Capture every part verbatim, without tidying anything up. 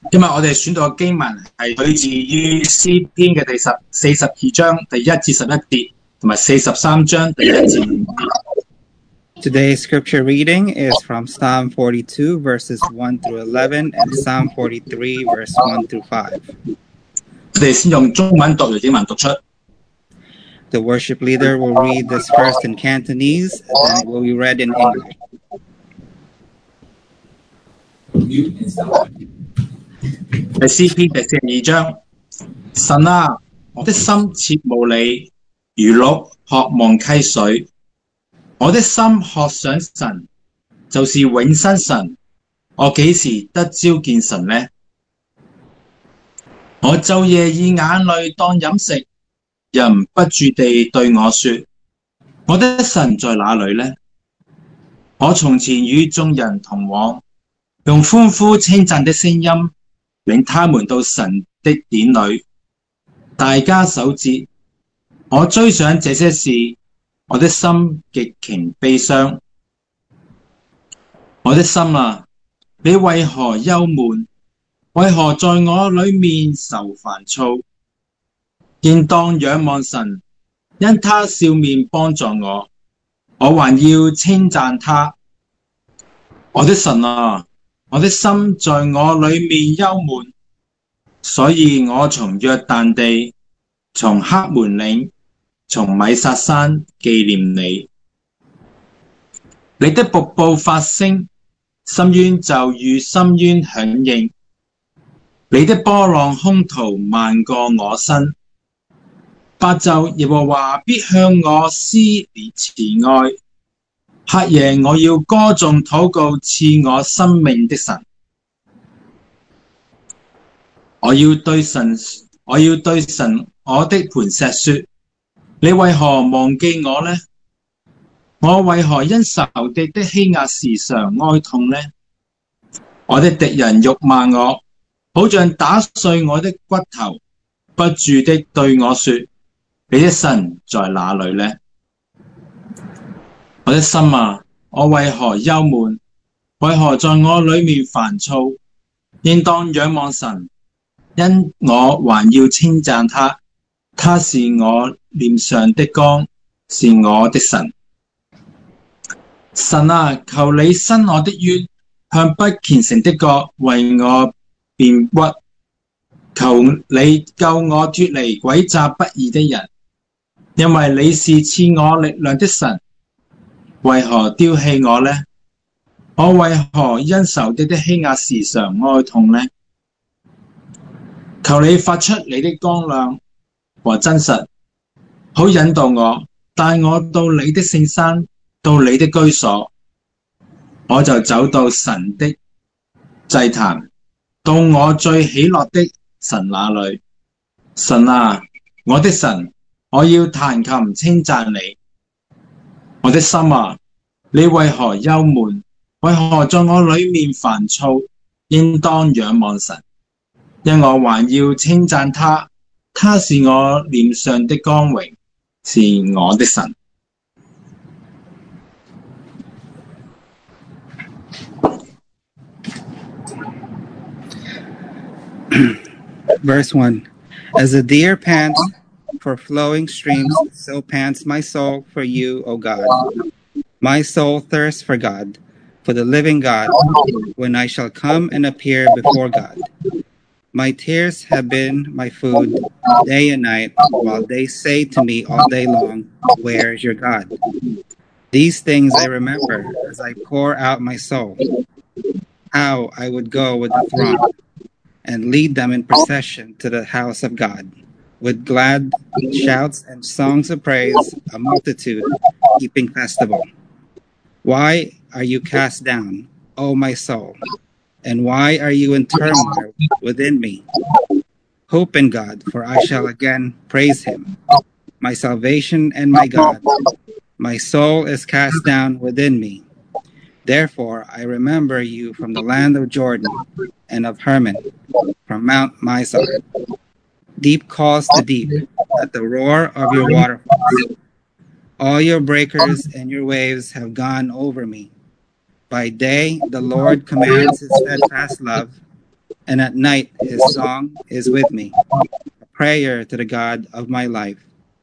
今日我哋選到嘅經文係取自於詩篇嘅第十四十二章第一至十一節，同埋四十三章第一至五節。 Today's scripture reading is from Psalm forty-two, verses one through eleven, and Psalm forty-three, verse one through five. 我哋先用中文讀，由英文讀出。 The worship leader will read this first in Cantonese, and then it will be read in English. 係詩篇第四十二章，神啊，我的心切慕你，如鹿渴望溪水。我的心渴想神，就是永生神。我幾時得朝見神呢？我晝夜以眼淚當飲食，人不住地對我說：我的神在哪裏呢？我從前與眾人同往，用歡呼稱讚的聲音，領他們到神的典裏，大家守節。我追想這些事，我的心極其悲傷。我的心啊，你為何憂悶？為何在我裏面受煩躁？應當仰望神，因他笑面幫助我，我還要稱讚他。我的神啊，我的心在我裏面憂悶，所以我從約旦地，從黑門嶺，從米薩山紀念你。你的瀑布發聲，深淵就與深淵響應。你的波浪兇徒漫過我身，白晝耶和華必向我施慈愛，黑夜我要歌頌禱告賜我生命的神。我要對神，我要對神我的磐石說：你為何忘記我呢？我為何因仇敵的欺壓時常哀痛呢？我的敵人辱罵我，好像打碎我的骨頭，不住的對我說：你的神在哪裏呢？我的心啊，我為何憂悶？為何在我裏面煩躁？應當仰望神，因我還要稱讚他。他是我臉上的光，是我的神。神啊，求你伸我的冤，向不虔誠的國為我辯屈。求你救我脫離詭詐不義的人，因為你是賜我力量的神。為何丟棄我呢？我為何因仇敵的欺壓時常哀痛呢？求你發出你的光亮和真實，好引導我，帶我到你的聖山，到你的居所。我就走到神的祭壇，到我最喜樂的神那裏。神啊，我的神，我要彈琴稱讚你。我的心啊，你為何憂悶？為何在我裏面煩躁？應當仰望神，因我還要稱讚他。他是我臉上的光榮，是我的神。 Verse one. As a deer pants for flowing streams, so pants my soul for you, O God. My soul thirsts for God, for the living God, when I shall come and appear before God. My tears have been my food day and night, while they say to me all day long, where is your God? These things I remember as I pour out my soul, how I would go with the throng and lead them in procession to the house of God, with glad shouts and songs of praise, a multitude keeping festival. Why are you cast down, O my soul? And why are you in turmoil within me? Hope in God, for I shall again praise him, my salvation and my God. My soul is cast down within me. Therefore I remember you from the land of Jordan and of Hermon, from Mount Mizar. Deep calls to deep at the roar of your waterfalls. All your breakers and your waves have gone over me. By day the Lord commands his steadfast love. and at night his song is with me, a prayer to the God of my life.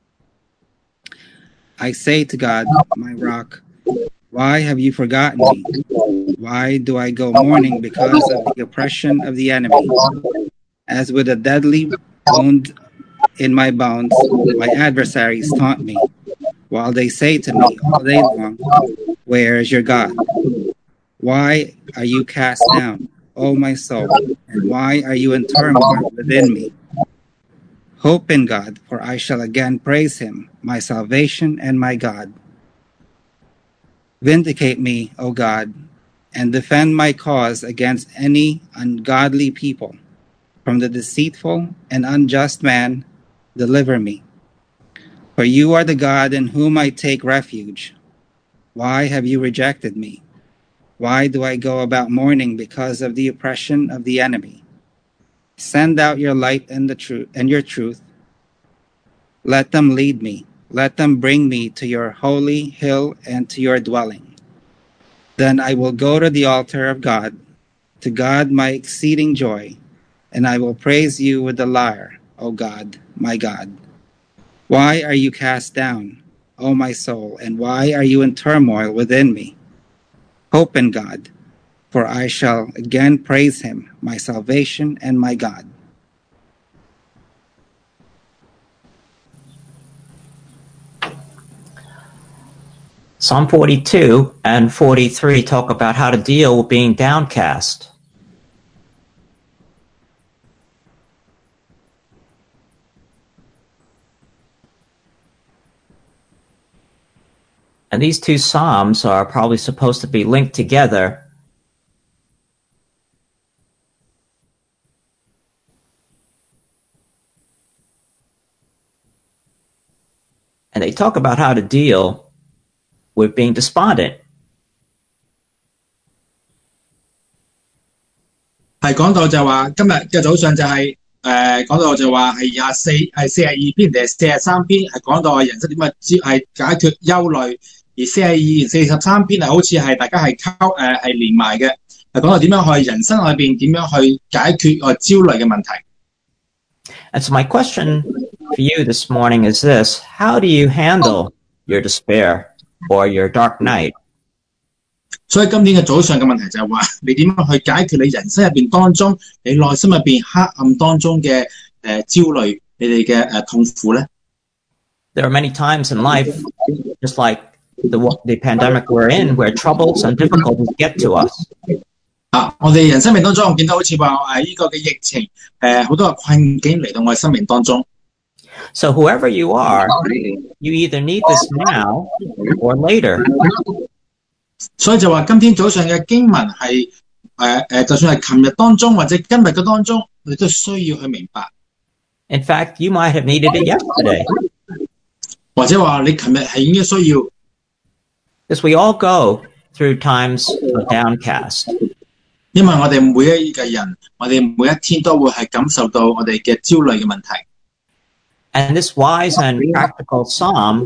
I say to God, my rock, why have you forgotten me? Why do I go mourning because of the oppression of the enemy? As with a deadly wound in my bones, my adversaries taunt me, while they say to me all day long, where is your God? Why are you cast down, O my soul, and why are you in turmoil within me? Hope in God, for I shall again praise him, my salvation and my God. Vindicate me, O God, and defend my cause against any ungodly people. From the deceitful and unjust man, deliver me. For you are the God in whom I take refuge. Why have you rejected me? Why do I go about mourning because of the oppression of the enemy? Send out your light and the truth and your truth. Let them lead me. Let them bring me to your holy hill and to your dwelling. Then I will go to the altar of God, to God my exceeding joy, and I will praise you with the lyre, O God, my God. Why are you cast down, O my soul, and why are you in turmoil within me? Hope in God, for I shall again praise him, my salvation and my God. Psalm forty-two and forty-three talk about how to deal with being downcast. And these two psalms are probably supposed to be linked together. And they talk about how to deal with being despondent. 係講到就話今日嘅早上就係誒講到就話係廿四係四十二篇定係四十三篇係講到係人生點樣係解決憂慮，而四十二、四十三篇係好似係大家係溝誒係連埋嘅，係講到點樣去人生裏邊點樣去解決個焦慮嘅問題。 And so my question for you this morning is this: how do you handle your despair or your dark night? 所以今天嘅早上嘅問題就係話，你點樣去解決你人生入邊當中，你內心入邊黑暗當中嘅誒、呃、焦慮，你哋嘅誒痛苦咧 There are many times in life, just like the, the pandemic we're in, where troubles and difficulties get to us. 啊！我哋人生命當中，我見到好似話誒呢個嘅疫情，誒好多嘅困境嚟到我哋生命當中。 So whoever you are, you either need this now or later. 所以就話今天早上嘅經文係誒誒，就算係琴日當中或者今日嘅當中，你都需要去明白。 In fact, you might have needed it yesterday. 或者話你琴日係應該需要。 Because we all go through times of downcast. 因為我哋每一個人，我哋每一天都會係感受到我哋嘅焦慮嘅問題。 And this wise and practical psalm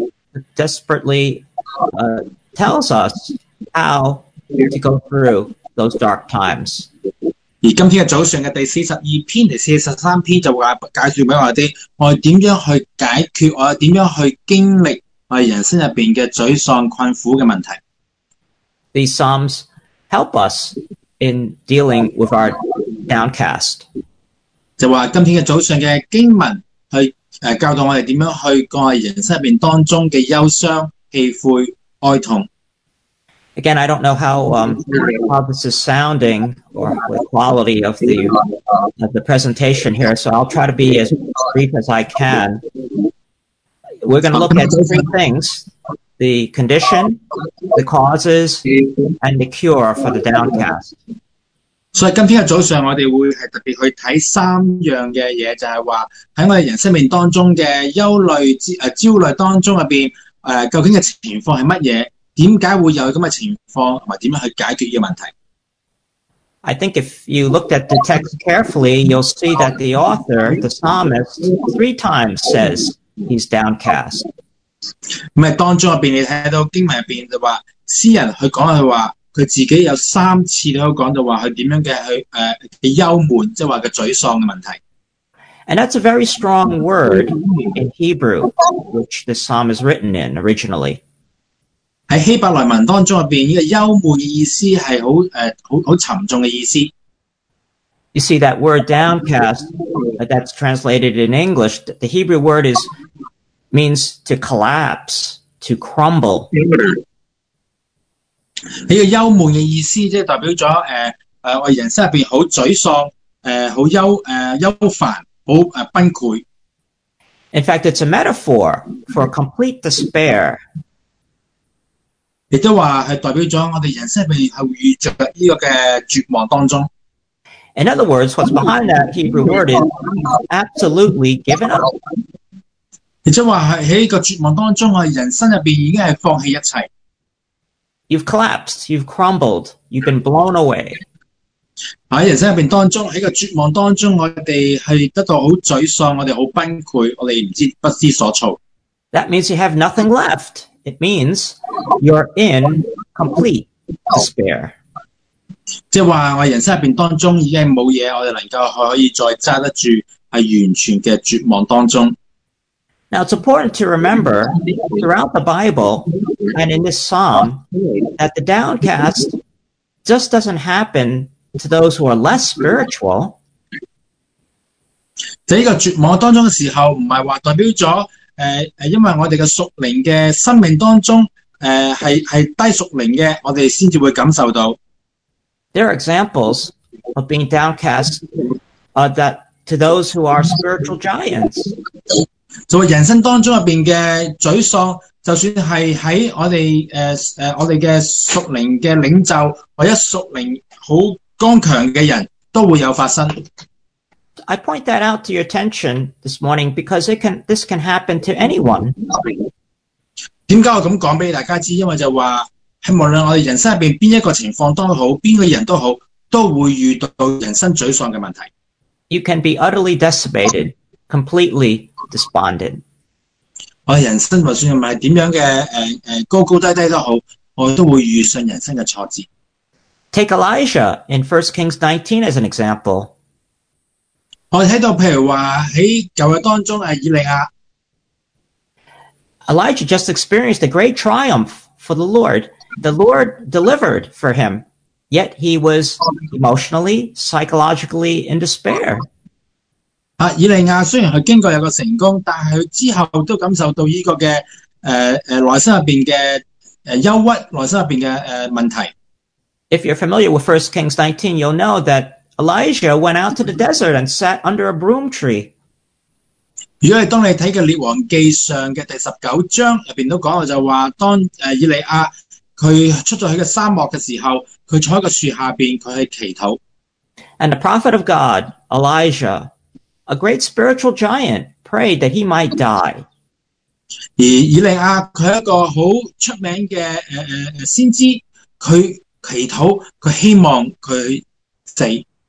desperately uh, tells us how to go through those dark times. 而今天嘅早上嘅第四十二篇、第四十三篇就話介紹俾我哋，我哋點樣去解決，我哋點樣去經歷我哋人生入邊嘅沮喪、困苦嘅問題。 These psalms help us in dealing with our downcast. 就話今天嘅早上嘅經文去誒教導我哋點樣去過我哋人生入邊當中嘅憂傷、氣悔、哀痛。 Again, I don't know how um, how this is sounding or the quality of the of the presentation here, so I'll try to be as brief as I can. We're going to look at three things: the condition, the causes, and the cure for the downcast. 所以今天嘅早上，我哋會係特別去睇三樣嘅嘢，就係話喺我哋人生命當中嘅憂慮、誒焦慮當中入邊，誒究竟嘅情況係乜嘢？點解會有咁嘅情況，同埋點樣去解決呢個問題 I think if you looked at the text carefully, you'll see that the author, the psalmist, three times says he's downcast. 咁啊，當中入邊你睇到經文入邊就話，詩人佢講佢話佢自己有三次都講到話佢點樣嘅去誒嘅憂悶，即係話嘅沮喪嘅問題。 And that's a very strong word in Hebrew, which this psalm is written in originally. 喺希伯來文當中入邊，呢個憂悶嘅意思係好誒好好沉重嘅意思。 You see that word downcast, that's translated in English. The Hebrew word is means to collapse, to crumble. 呢個憂悶嘅意思，即係代表咗誒誒我人生入邊好沮喪，誒好憂誒憂煩，好誒崩潰。 In fact, it's a metaphor for complete despair. 亦都話係代表咗我哋人生入邊係遇着呢個嘅絕望當中。 In other words, what's behind that Hebrew word is absolutely given up. 亦即係話係喺呢個絕望當中，我哋人生入邊已經係放棄一切。 You've collapsed, you've crumbled, you've been blown away. 喺人生入邊當中，喺個絕望當中，我哋係得到好沮喪，我哋好崩潰，我哋唔知不知所措。 That means you have nothing left. It means you're in complete despair. 即係話我人生入邊當中已經冇嘢，我哋能夠可以再揸得住，係完全嘅絕望當中。 Now, it's important to remember throughout the Bible and in this psalm that the downcast just doesn't happen to those who are less spiritual. 喺呢個絕望當中嘅時候，唔係話代表咗誒誒，因為我哋嘅屬靈嘅生命當中誒係係低屬靈嘅，我哋先至會感受到。 There are examples of being downcast uh, that to those who are spiritual giants. 就係人生當中入邊嘅沮喪，就算係喺我哋誒誒我哋嘅屬靈嘅領袖或者屬靈好剛強嘅人都會有發生。 I point that out to your attention this morning because it can this can happen to anyone. 點解我咁講俾大家知？因為就話係無論我哋人生入邊邊一個情況都好，邊個人都好，都會遇到人生沮喪嘅問題。 You can be utterly decimated, completely despondent. 我哋人生就算唔係點樣嘅誒誒高高低低都好，我哋都會遇上人生嘅挫折。 Take Elijah in First Kings nineteen as an example. 我哋睇到譬如話喺舊約當中誒以利亞。 Elijah just experienced a great triumph for the Lord. The Lord delivered for him, yet he was emotionally, psychologically in despair. 啊，以利亞雖然佢經過有個成功，但係佢之後都感受到呢個嘅誒誒內心入邊嘅誒憂鬱，內心入邊嘅誒問題。 If you're familiar with First Kings nineteen, you'll know that Elijah went out to the desert and sat under a broom tree. 如果係當你睇嘅《列王記上》嘅第十九章入邊都講到就話，當誒以利亞佢出咗去嘅沙漠嘅時候，佢坐喺個樹下邊，佢去祈禱。 And the prophet of God, Elijah, a great spiritual giant, prayed that he might die. 而以利亞佢係一個好出名嘅誒誒誒先知，佢祈禱，佢希望佢死。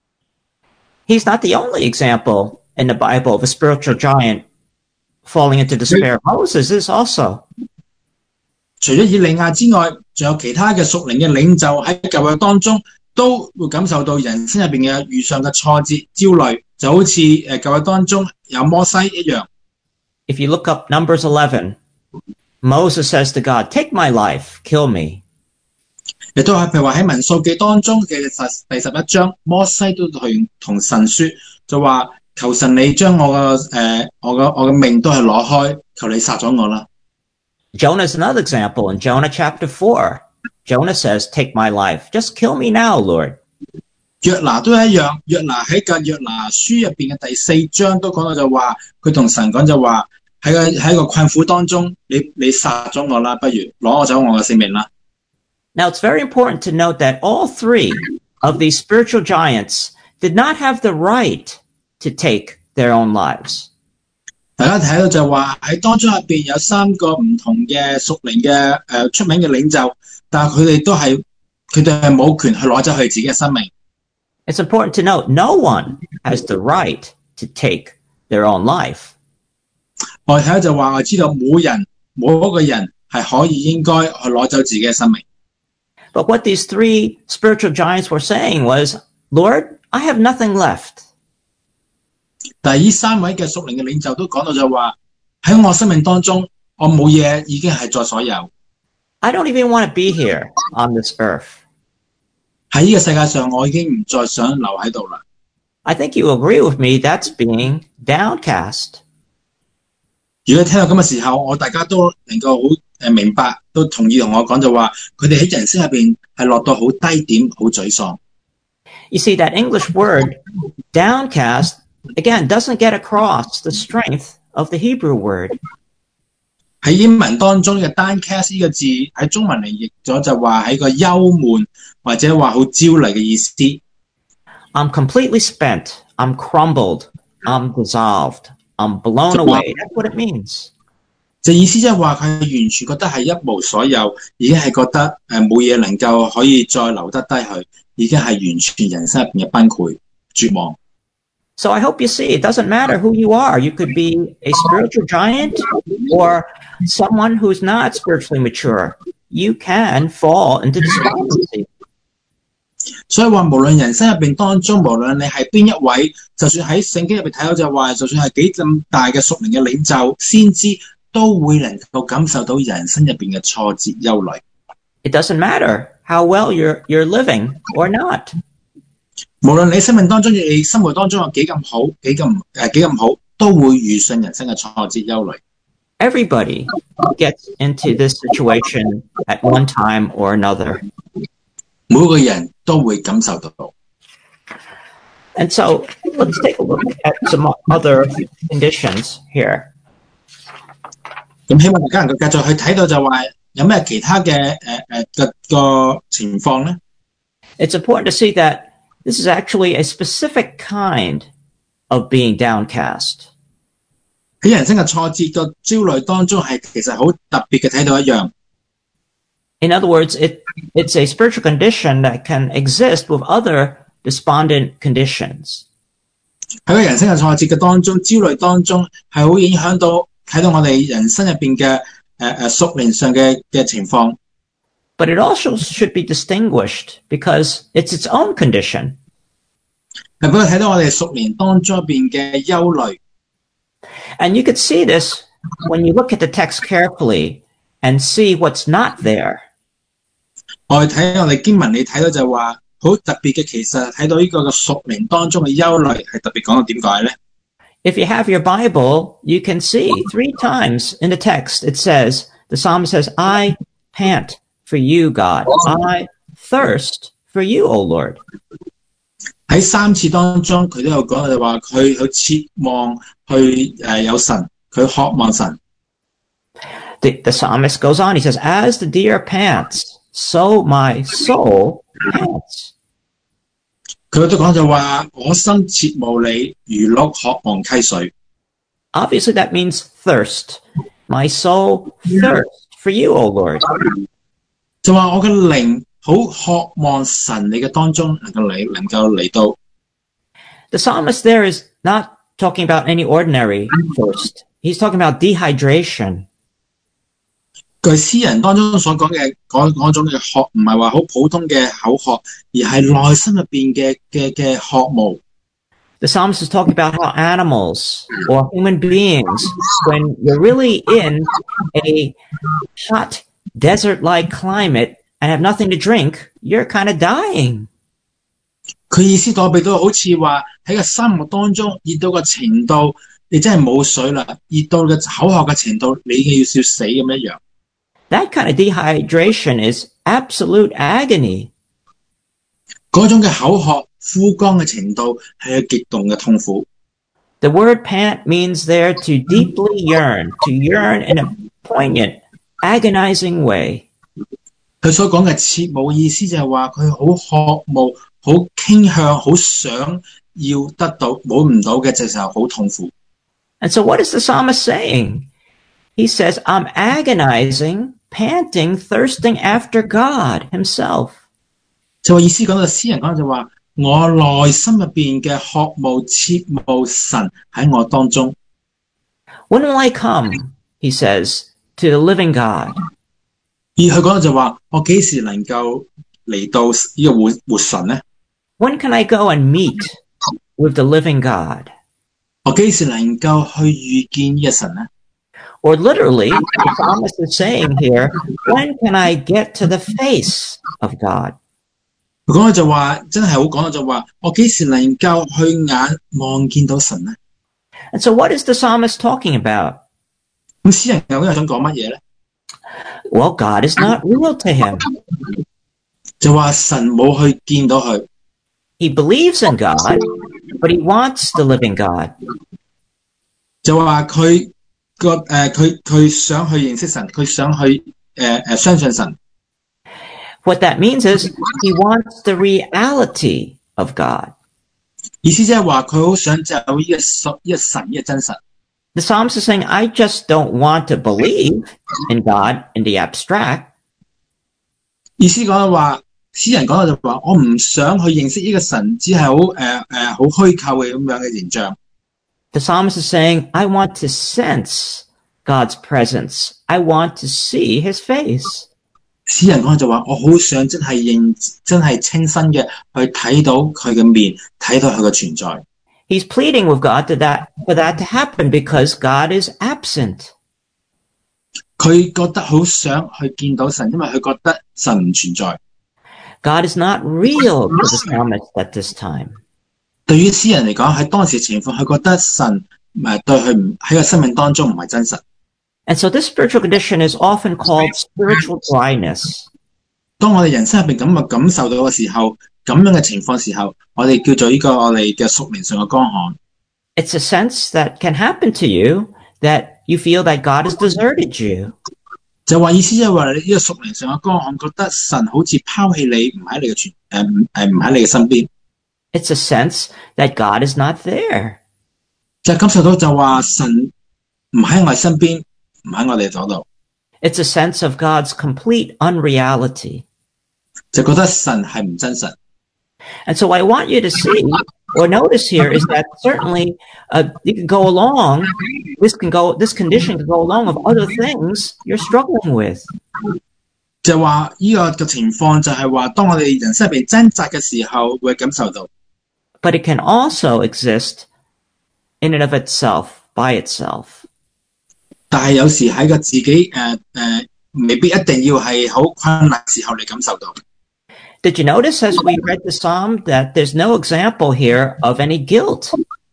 He's not the only example in the Bible of a spiritual giant falling into despair. Moses is also. 除咗以利亞之外，仲有其他嘅屬靈嘅領袖喺舊約當中都會感受到人生入邊嘅遇上嘅挫折、焦慮，就好似誒舊約當中有摩西一樣。 If you look up Numbers eleven, Moses says to God, "Take my life, kill me." 亦都係譬如話喺民數記當中嘅第十一章，摩西都同同神說，就話求神你將我嘅誒、呃、我嘅我嘅命都係攞開，求你殺咗我啦。 Jonah is another example. In Jonah chapter four, Jonah says, "Take my life, just kill me now, Lord." 約拿都係一樣，約拿喺個約拿書入邊嘅第四章都講到就話，佢同神講就話喺個喺個困苦當中，你你殺咗我啦，不如攞我走我嘅性命啦。 Now, it's very important to note that all three of these spiritual giants did not have the right to take their own lives. 大家睇到就話喺當中入邊有三個唔同嘅屬靈嘅誒出名嘅領袖，但係佢哋都係佢哋係冇權去攞走佢自己嘅生命。 It's important to note no one has the right to take their own life. 我睇到就話我知道冇人冇一個人係可以應該去攞走自己嘅生命。 But what these three spiritual giants were saying was, Lord, I have nothing left. 但係呢三位嘅屬靈嘅領袖都講到就話喺我生命當中，我冇嘢已經係在所有。 I don't even want to be here on this earth. 喺呢個世界上，我已經唔再想留喺度啦。 I think you agree with me that's being downcast. 如果聽到咁嘅時候，我大家都能夠好誒明白，都同意同我講就話，佢哋喺人生入邊係落到好低點，好沮喪。 You see, that English word, downcast, again, doesn't get across the strength of the Hebrew word. 喺英文當中嘅 downcast 呢個字喺中文嚟譯咗就話係個憂悶或者話好焦慮嘅意思。 I'm completely spent. I'm crumbled. I'm dissolved. I'm blown away. That's what it means. 就意思即係話佢完全覺得係一無所有，已經係覺得誒冇嘢能夠可以再留得低佢，已經係完全人生入邊嘅崩潰、絕望。 So I hope you see, it doesn't matter who you are. You could be a spiritual giant or someone who's not spiritually mature. You can fall into despondency. 所以話無論人生入邊當中，無論你係邊一位，就算喺聖經入邊睇到就話，就算係幾咁大嘅屬靈嘅領袖、先知，都會能夠感受到人生入邊嘅挫折、憂慮。 It doesn't matter how well you're you're living or not. 無論你生命當中、你生活當中有幾咁好、幾咁誒幾咁好，都會遇上人生嘅挫折、憂慮。 Everybody gets into this situation at one time or another. 每個人都會感受到。 And so let's take a look at some other conditions here. 咁希望大家能夠繼續去睇到就話有咩其他嘅誒誒嘅個情況咧？ It's important to see that this is actually a specific kind of being downcast. 喺人生嘅挫折個焦慮當中係其實好特別嘅睇到一樣。 In other words, it, it's a spiritual condition that can exist with other despondent conditions. 喺個人生嘅挫折嘅當中，焦慮當中係好影響到睇到我哋人生入邊嘅誒誒屬靈上嘅嘅情況。 But it also should be distinguished because it's its own condition. 係俾佢睇到我哋屬靈當中入邊嘅憂慮。 And you could see this when you look at the text carefully and see what's not there. 我哋睇我哋經文，你睇到就話好特別嘅，其實睇到呢個嘅屬靈當中嘅憂慮係特別講到點解咧？ If you have your Bible, you can see three times in the text it says, the psalmist says, I pant for you, God. I thirst for you, O Lord. 喺三次當中，佢都有講就話佢去切望去誒有神，佢渴望神。 The, the psalmist goes on, he says, as the deer pants, so my soul pants. 佢都講就話我心切慕你，如鹿渴望溪水。 Obviously that means thirst. My soul thirsts for you, O Lord. 就話我嘅靈好渴望神你嘅當中能夠嚟能夠嚟到。 The psalmist there is not talking about any ordinary thirst. He's talking about dehydration. 據詩人當中所講嘅嗰嗰種嘅渴，唔係話好普通嘅口渴，而係內心入邊嘅嘅嘅渴慕。 The psalmist is talking about how animals or human beings, when you're really in a hot desert-like climate and have nothing to drink, you're kind of dying. 佢意思代表到好似話喺個沙漠當中熱到個程度，你真係冇水啦，熱到嘅口渴嘅程度，你嘅要要死咁一樣。 That kind of dehydration is absolute agony. 嗰種嘅口渴、枯乾嘅程度係有極度嘅痛苦。 The word pant means there to deeply yearn, to yearn in a poignant, agonizing way. 佢所講嘅切慕意思就係話佢好渴慕、好傾向、好想要得到，冇唔到嘅就時候好痛苦。 And so what is the psalmist saying? He says, I'm agonizing, panting, thirsting after God himself. 就話意思講到詩人講就話，我內心入邊嘅渴慕、切慕神喺我當中。 When will I come, he says, to the living God? 而佢講就話，我幾時能夠嚟到呢個活活神呢？ When can I go and meet with the living God? 我幾時能夠去遇見呢個神呢？ Or literally, the psalmist is saying here, when can I get to the face of God? 佢講就話真係好講到就話，我幾時能夠去眼望見到神呢？ And so what is the psalmist talking about? 咁詩人究竟想講乜嘢呢？ Well, God is not real to him. 就話神冇去見到佢， He believes in God, but he wants the living God. 就話佢個誒佢佢想去認識神，佢想去誒誒、呃、相信神。 What that means is he wants the reality of God. 意思即係話佢好想就呢個神呢個神呢個真實。 The psalmist is saying, I just don't want to believe in God in the abstract. 意思講話，詩人講到就話，我唔想去認識呢個神，只係好誒誒好虛構嘅咁樣嘅形象。 The psalmist is saying, I want to sense God's presence. I want to see his face. 詩人講就話，我好想真係認真係親身嘅去睇到佢嘅面，睇到佢嘅存在。 He's pleading with God to that, for that to happen because God is absent. 佢覺得好想去見到神，因為佢覺得神唔存在。 God is not real to the psalmist at this time. 對於詩人嚟講，喺當時情況，佢覺得神誒對佢唔喺個生命當中唔係真實。 And so this spiritual condition is often called spiritual dryness. 當我哋人生入邊咁嘅感受到嘅時候，咁樣嘅情況時候，我哋叫做呢個我哋嘅屬靈上嘅乾旱。 It's a sense that can happen to you that you feel that God has deserted you. 就話意思即係話呢個屬靈上嘅乾旱，覺得神好似拋棄你，唔喺你嘅全誒唔誒唔喺你嘅身邊。 It's a sense that God is not there. 就感受到就話神唔喺我哋身邊，唔喺我哋左度。 It's a sense of God's complete unreality. 就覺得神係唔真實。 And so what I want you to see or notice here is that certainly uh, you can go along, this can go, this condition can go along with other things you're struggling with. 就話呢個嘅情況就係話，當我哋人生入邊掙扎嘅時候，會感受到。 But it can also exist in and of itself, by itself. 但係有時喺個自己誒誒、呃呃，未必一定要係好困難時候你感受到。 Did you notice as we read the psalm that there's no example here of any guilt?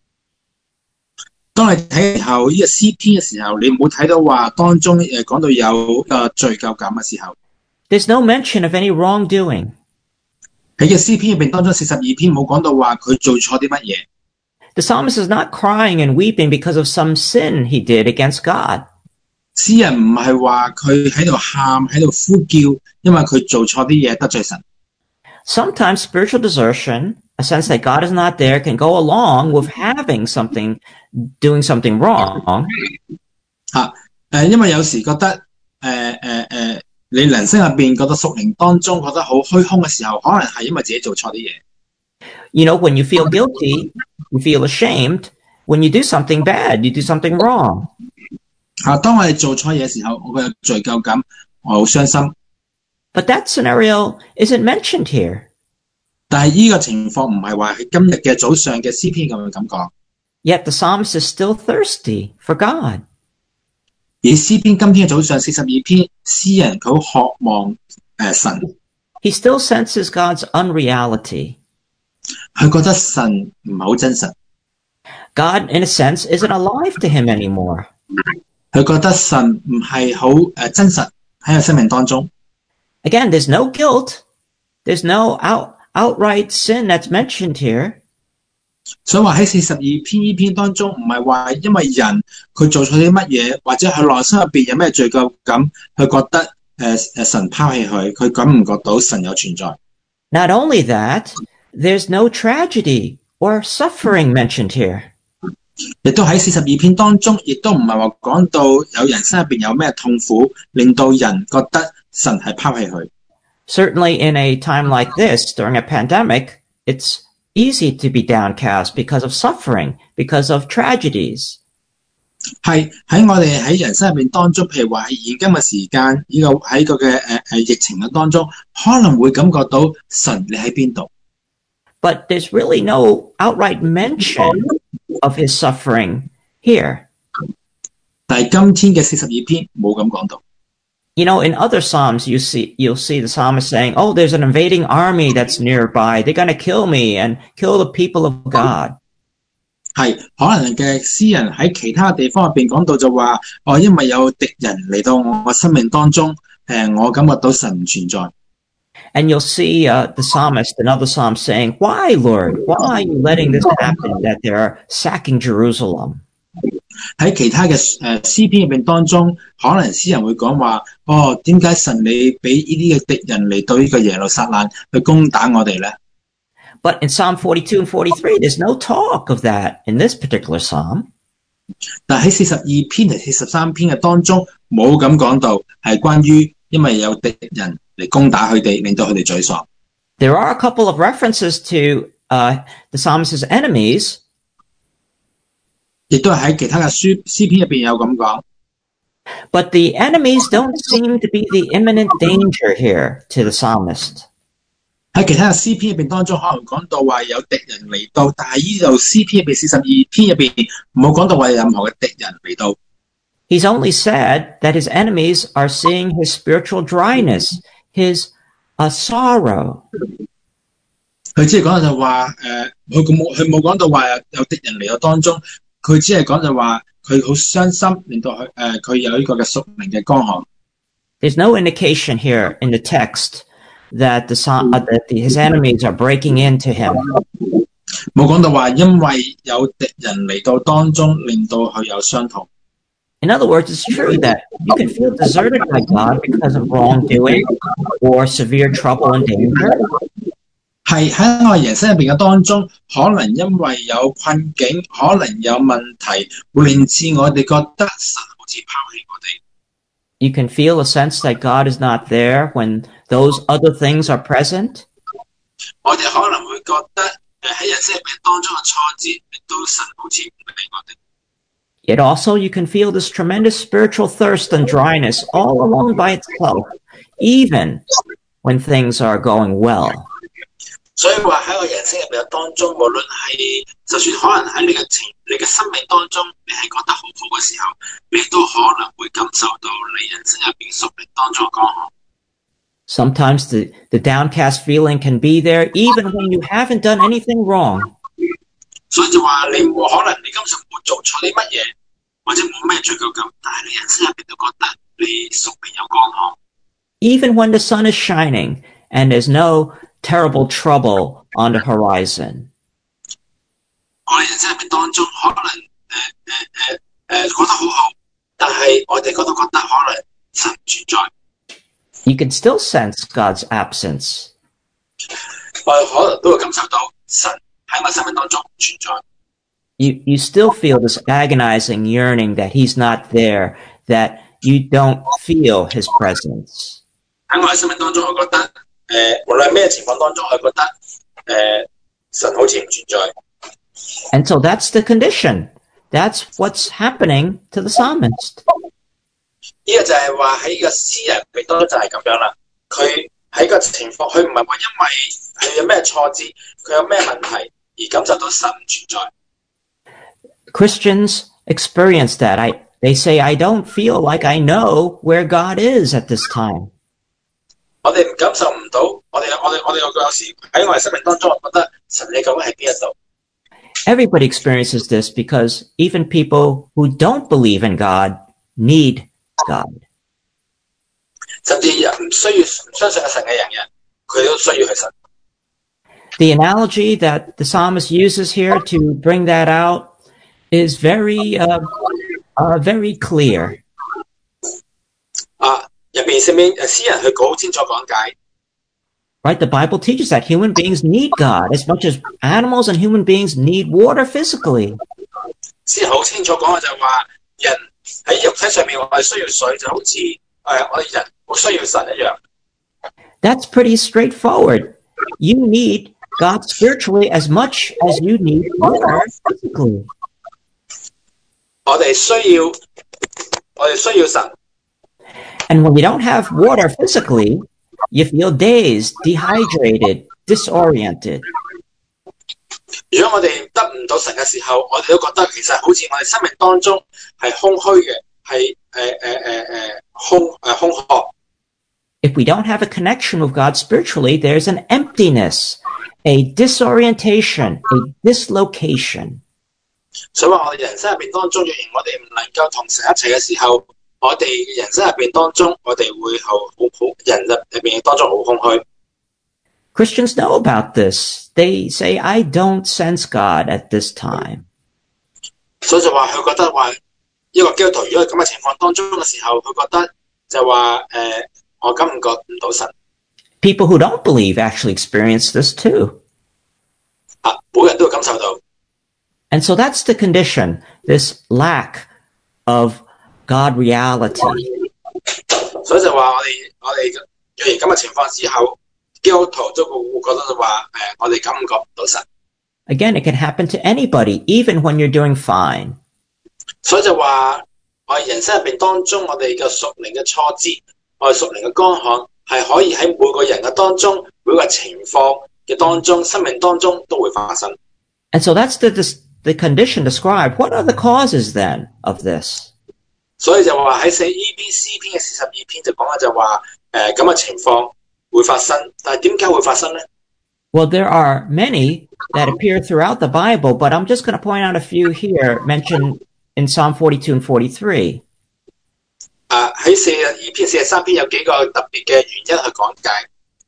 當你睇時候呢、這個詩篇嘅時候，你冇睇到話當中誒講到有個罪疚感嘅時候。 There's no mention of any wrongdoing. 喺個詩篇入邊當中四十二篇冇講到話佢做錯啲乜嘢。 The psalmist is not crying and weeping because of some sin he did against God. 詩人唔係話佢喺度喊喺度呼叫，因為佢做錯啲嘢得罪神。 Sometimes spiritual desertion, a sense that God is not there, can go along with having something, doing something wrong. 嚇誒，因為有時覺得誒誒誒，你人生入邊覺得屬靈當中覺得好虛空嘅時候，可能係因為自己做錯啲嘢。 You know, when you feel guilty, you feel ashamed. When you do something bad, you do something wrong. 嚇，當我哋做錯嘢嘅時候，我會有罪疚感，我好傷心。 But that scenario isn't mentioned here. 但係呢個情況唔係話喺今日嘅早上嘅詩篇咁樣咁講。 Yet the psalmist is still thirsty for God. 而詩篇今天嘅早上四十二篇，詩人佢好渴望誒、呃、神， He still senses God's unreality. 佢覺得神唔係好真實， God, in a sense, isn't alive to him anymore. 佢覺得神唔係好誒真實喺佢生命當中。 Again, there's no guilt. There's no out, outright sin that's mentioned here. 所以話喺四十二篇呢篇當中，唔係話因為人佢做錯啲乜嘢，或者佢內心入邊有咩罪疚感，佢覺得誒誒、呃、神拋棄佢，佢感唔覺到神有存在。 Not only that, there's no tragedy or suffering mentioned here. 亦都喺四十二篇當中，亦都唔係話講到有人生入邊有咩痛苦，令到人覺得神係拋棄佢。 Certainly in a time like this, during a pandemic, it's easy to be downcast because of suffering, because of tragedies. 係喺我哋喺人生入邊當中，譬如話喺現今嘅時間，呢個喺個嘅誒誒疫情嘅當中，可能會感覺到神你喺邊度。 But there's really no outright mention of his suffering here. 但係今天嘅四十二篇冇咁講到。 You know, in other Psalms, you see, you'll see the psalmist saying, oh, there's an invading army that's nearby. They're going to kill me and kill the people of God. 係可能嘅詩人喺其他地方入邊講到就話，哦，因為有敵人嚟到我生命當中，誒，我感覺到神唔存在。 And you'll see uh, the psalmist, another psalm, saying, why, Lord? Why are you letting this happen, that they're sacking Jerusalem? 喺其他嘅誒詩篇入邊當中，可能詩人會講話，哦，點解神你俾呢啲嘅敵人嚟到呢個耶路撒冷去攻打我哋咧？ But in Psalm forty-two and forty-three, there's no talk of that in this particular psalm. 但喺四十二篇同四十三篇嘅當中，冇咁講到係關於因為有敵人嚟攻打佢哋，令到佢哋沮喪。 There are a couple of references to uh, the psalmist's enemies. 亦都係喺其他嘅書詩篇入邊有咁講。 But the enemies don't seem to be the imminent danger here to the psalmist. 喺其他嘅詩篇入邊當中，可能講到話有敵人嚟到，但係呢度詩篇入邊四十二篇入邊冇講到話有任何嘅敵人嚟到。 He's only said that his enemies are seeing his spiritual dryness, his uh, sorrow. 佢只係講就話誒，佢冇佢冇講到話有敵人嚟到當中，佢只係講就話佢好傷心，令到佢誒佢有呢個嘅屬靈嘅乾旱。 There's no indication here in the text that the uh, that the, his enemies are breaking into him. 冇講到話因為有敵人嚟到當中，令到佢有傷痛。 In other words, it's true that you can feel deserted by God because of wrongdoing or severe trouble and danger. 係喺我人生入邊嘅當中，可能因為有困境，可能有問題，會令至我哋覺得神好似拋棄我哋。 You can feel a sense that God is not there when those other things are present. 我哋可能會覺得誒喺人生入邊當中嘅挫折，令到神好似唔理我哋。 Yet also you can feel this tremendous spiritual thirst and dryness all alone by itself, even when things are going well. 所以話喺我人生入邊當中，無論係就算可能喺你嘅情、你嘅生命當中，你係覺得好好嘅時候，你都可能會感受到你人生入邊屬靈當中嘅乾旱。 Sometimes the, the downcast feeling can be there even when you haven't done anything wrong. 所以就話你冇可能你今次冇做錯啲乜嘢，或者冇咩罪疚感，但係你人生入邊都覺得你屬靈有乾旱。 Even when the sun is shining and there's no terrible trouble on the horizon. 我哋人生入邊當中可能誒誒誒誒覺得好好，但係我哋覺得覺得可能神唔存在。 You can still sense God's absence. 我哋可能都會感受到神喺我生命當中唔存在。 You, you still feel this agonizing yearning that he's not there, that you don't feel his presence. 喺我嘅生命當中，我覺得誒、呃，無論咩情況當中，我覺得誒、呃，神好似唔存在。 And so that's the condition. That's what's happening to the psalmist. 呢個就係話喺呢個詩人入邊當中就係咁樣啦。佢喺個情況，佢唔係話因為佢有咩挫折，佢有咩問題而感受到神唔存在。 Christians experience that. I, they say, I don't feel like I know where God is at this time. 我哋唔感受唔到，我哋我哋我哋有時喺我哋生命當中，我覺得神你究竟喺邊一度？ Everybody experiences this because even people who don't believe in God need God. 甚至唔需要唔相信神嘅人嘅，佢都需要去神。 The analogy that the psalmist uses here to bring that out is very, uh, uh, very clear. 啊，入邊上面詩人佢好清楚講解。 Right? The Bible teaches that human beings need God as much as animals and human beings need water physically. 詩人好清楚講嘅就係話，人喺肉體上面我係需要水，就好似誒我哋人好需要神一樣。 That's pretty straightforward. You need God spiritually as much as you need water physically. 我哋需要我哋需要神。 And when you don't have water physically, you feel dazed, dehydrated, disoriented. 如果我哋得唔到神嘅時候，我哋都覺得其實好似我哋生命當中係空虛嘅，係誒誒誒誒空誒空殼。 If we don't have a connection with God spiritually, there's an emptiness, a disorientation, a dislocation. 所以話我哋人生入邊當中，若然我哋唔能夠同神一齊嘅時候，我哋人生入邊當中，我哋會好好好人入入邊當中好空虛。 Christians know about this. They say, I don't sense God at this time. 所以就話佢覺得話一個基督徒如果係咁嘅情況當中嘅時候，佢覺得就話誒、呃，我感覺唔到神。 People who don't believe actually experience this too. 啊，每人都會感受到。 And so that's the condition, this lack of God reality. 所以就話我哋我哋若然咁嘅情況之後，基督徒都會覺得就話誒、呃，我哋感覺唔到神。 Again, it can happen to anybody, even when you're doing fine. 所以就話我哋人生入邊當中，我哋嘅屬靈嘅挫折，我哋屬靈嘅乾旱，係可以喺每個人嘅當中，每個情況嘅當中，生命當中都會發生。 And so that's the the condition described. What are the causes then of this? 所以就話喺寫 E B C 篇嘅四十二篇就講啦，就話誒咁嘅情況會發生，但係點解會發生咧？ Well, there are many that appear throughout the Bible, but I'm just going to point out a few here mentioned in Psalm forty-two and forty-three. 啊，喺四十二篇、四十三篇有幾個特別嘅原因去講解。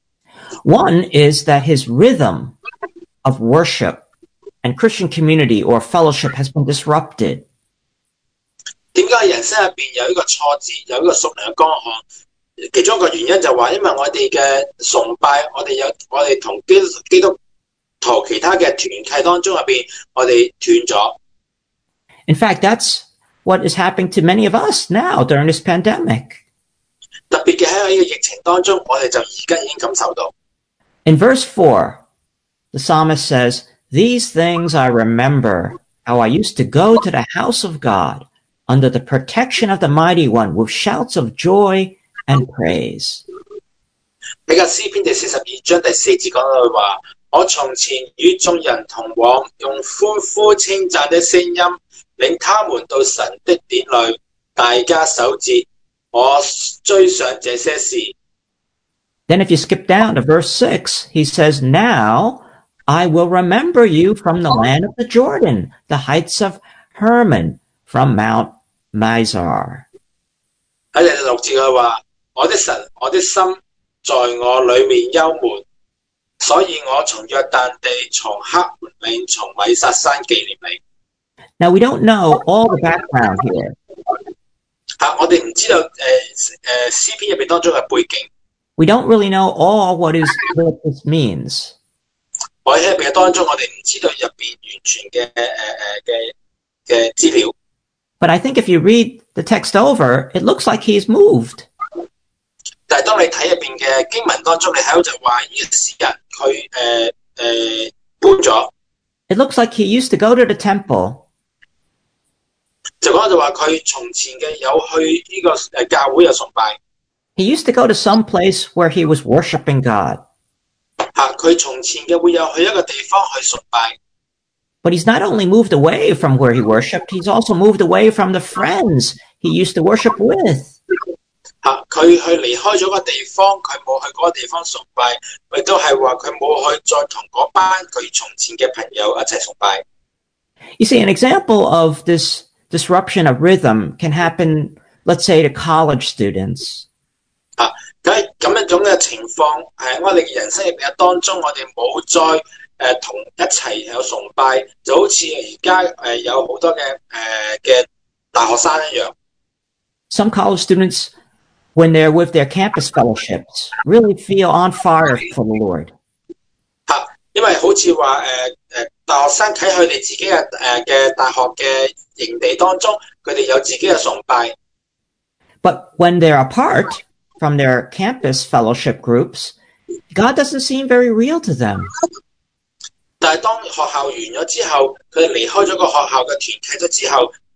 One is that his rhythm of worship and Christian community or fellowship has been disrupted. 點解人生入邊有一個挫折，有一個屬靈嘅乾旱？其中一個原因就話，因為我哋嘅崇拜，我哋有我哋同基督基督徒其他嘅團契當中入邊，我哋斷咗。 In fact, that's what is happening to many of us now during this pandemic. 特別嘅喺呢個疫情當中，我哋就而家已經感受到。 In verse four, the psalmist says, "These things I remember, how I used to go to the house of God under the protection of the Mighty One with shouts of joy and praise." 喺個詩篇第四十二章第四節講到佢話：我從前與眾人同往，用歡呼稱讚的聲音，領他們到神的殿裏，大家守節。我追想這些事。 Then if you skip down to verse six, he says, "Now I will remember you from the land of the Jordan, the heights of Hermon, from Mount Mizar." 喺第六節佢話：我的神，我的心在我裏面憂悶，所以我從約旦地、從黑門嶺、從米薩山紀念你。 Now we don't know all the background here. 啊，我哋唔知道誒誒詩篇入邊當中嘅背景。 We don't really know all what is what this means. 我喺入邊嘅當中，我哋唔知道入邊完全嘅誒誒嘅嘅資料。 But I think if you read the text over, it looks like he's moved. 但係當你睇入邊嘅經文當中，你睇到就話呢個詩人佢誒誒搬咗。 It looks like he used to go to the temple. 就講就話佢從前嘅有去呢個誒教會有崇拜。 He used to go to some place where he was worshiping God. 嚇，佢從前嘅會有去一個地方去崇拜。 But he's not only moved away from where he worshiped, he's also moved away from the friends he used to worship with. 嚇，佢去離開咗個地方，佢冇去嗰個地方崇拜，亦都係話佢冇去再同嗰班佢從前嘅朋友一齊崇拜。 You see, an example of this disruption of rhythm can happen, let's say, to college students. 啊，咁咁樣種嘅情況係我哋人生入邊嘅當中，我哋冇再誒、呃、同一齊有崇拜，就好似而家誒有好多嘅誒嘅大學生一樣。 Some college students, when they're with their campus fellowships, really feel on fire for the Lord. 嚇，因為好似話誒誒大學生喺佢哋自己嘅誒嘅大學嘅營地當中，佢哋有自己嘅崇拜。 But when they're apart from their campus fellowship groups, God doesn't seem very real to them. 但係當學校完咗之後，佢哋離開咗個學校嘅團契咗之後，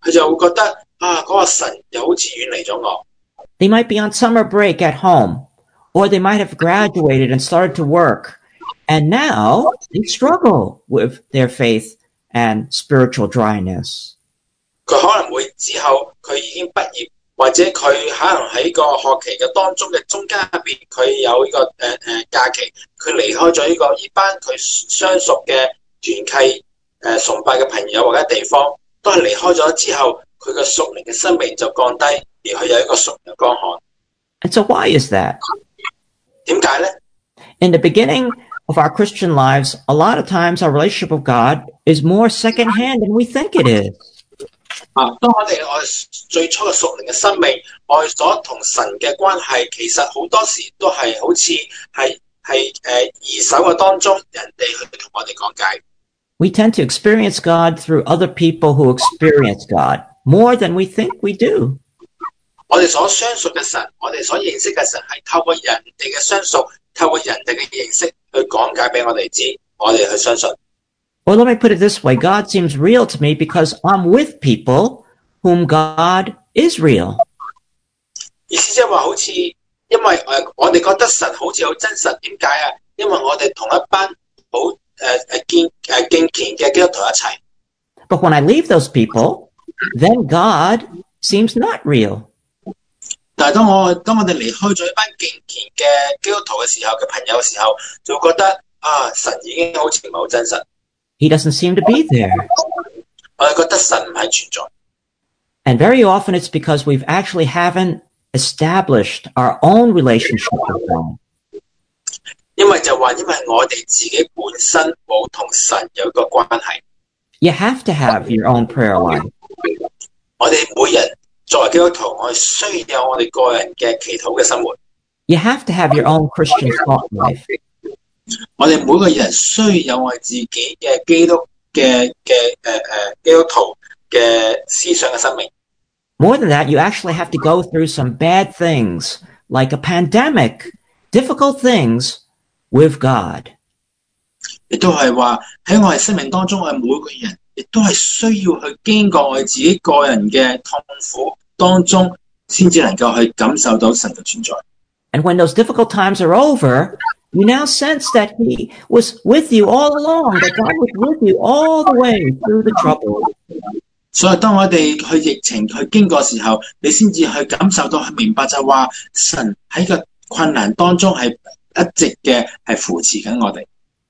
佢就會覺得啊，嗰、那個神又好似遠離咗我。 They might be on summer break at home, or they might have graduated and started to work, and now they struggle with their faith and spiritual dryness. 佢可能會之後佢已經畢業，或者佢可能喺個學期嘅當中嘅中間入邊，佢有呢、這個誒誒、呃、假期，佢離開咗呢、這個呢班佢相熟嘅團契誒、呃、崇拜嘅朋友或者地方，都係離開咗之後，佢嘅屬靈嘅生命就降低，而佢有一個屬靈嘅乾旱。 And so why is that? 點解咧？ In the beginning of our Christian lives, a lot of times our relationship with God is more secondhand than we think it is. 啊，當我哋我最初嘅屬靈嘅生命，我哋所同神嘅關係，其實好多時都係好似係係誒二手嘅當中，人哋去同我哋講解。 We tend to experience God through other people who experience God more than we think we do. 我哋所相熟嘅神，我哋所認識嘅神，係透過人哋嘅相熟，透過人哋嘅認識去講解俾我哋知，我哋去相信。 Or let me put it this way, God seems real to me because I'm with people whom God is real. 意思即係話好似，因為誒我哋覺得神好似好真實，點解啊？因為我哋同一班好誒誒敬誒敬虔嘅基督徒一齊。 But when I leave those people, then God seems not real. 但係當我當我哋離開咗一班敬虔嘅基督徒嘅時候嘅朋友嘅時候，就會覺得啊，神已經好似唔係好真實。 He doesn't seem to be there. 我哋覺得神唔係存在。 And very often it's because we've actually haven't established our own relationship with God. 因為就話，因為我哋自己本身冇同神有一個關係。 You have to have your own prayer life. 我哋每人作為基督徒，我哋需要有我哋個人嘅祈禱嘅生活。 You have to have your own Christian thought life. 我哋每個人需要有我哋自己嘅基督嘅嘅誒誒基督徒嘅思想嘅生命。 More than that, you actually have to go through some bad things, like a pandemic, difficult things with God. 亦都係話喺我哋生命當中，我哋每個人亦都係需要去經過我哋自己個人嘅痛苦當中，先至能夠去感受到神嘅存在。 And when those difficult times are over, you now sense that He was with you all along, that God was with you all the way through the trouble. 所以當我哋去疫情去經過時候，你先至去感受到、去明白就話神喺個困難當中係一直嘅係扶持緊我哋。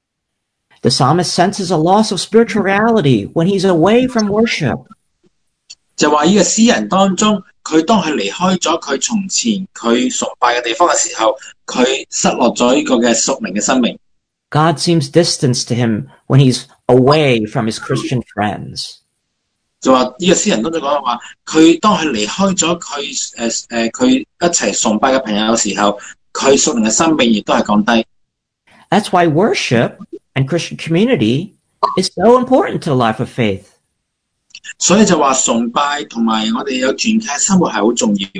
The psalmist senses a loss of spirituality when he's away from worship. 就話呢個詩人當中，佢當佢離開咗佢從前佢崇拜嘅地方嘅時候，佢失落咗呢個嘅屬靈嘅生命。 God seems distant to him when he's away from his Christian friends. 就話呢個詩人當中講話，佢當佢離開咗佢誒誒佢一齊崇拜嘅朋友嘅時候，佢屬靈嘅生命亦都係降低。 That's why worship and Christian community is so important to the life of faith. 所以就話崇拜同埋我哋有團契生活係好重要。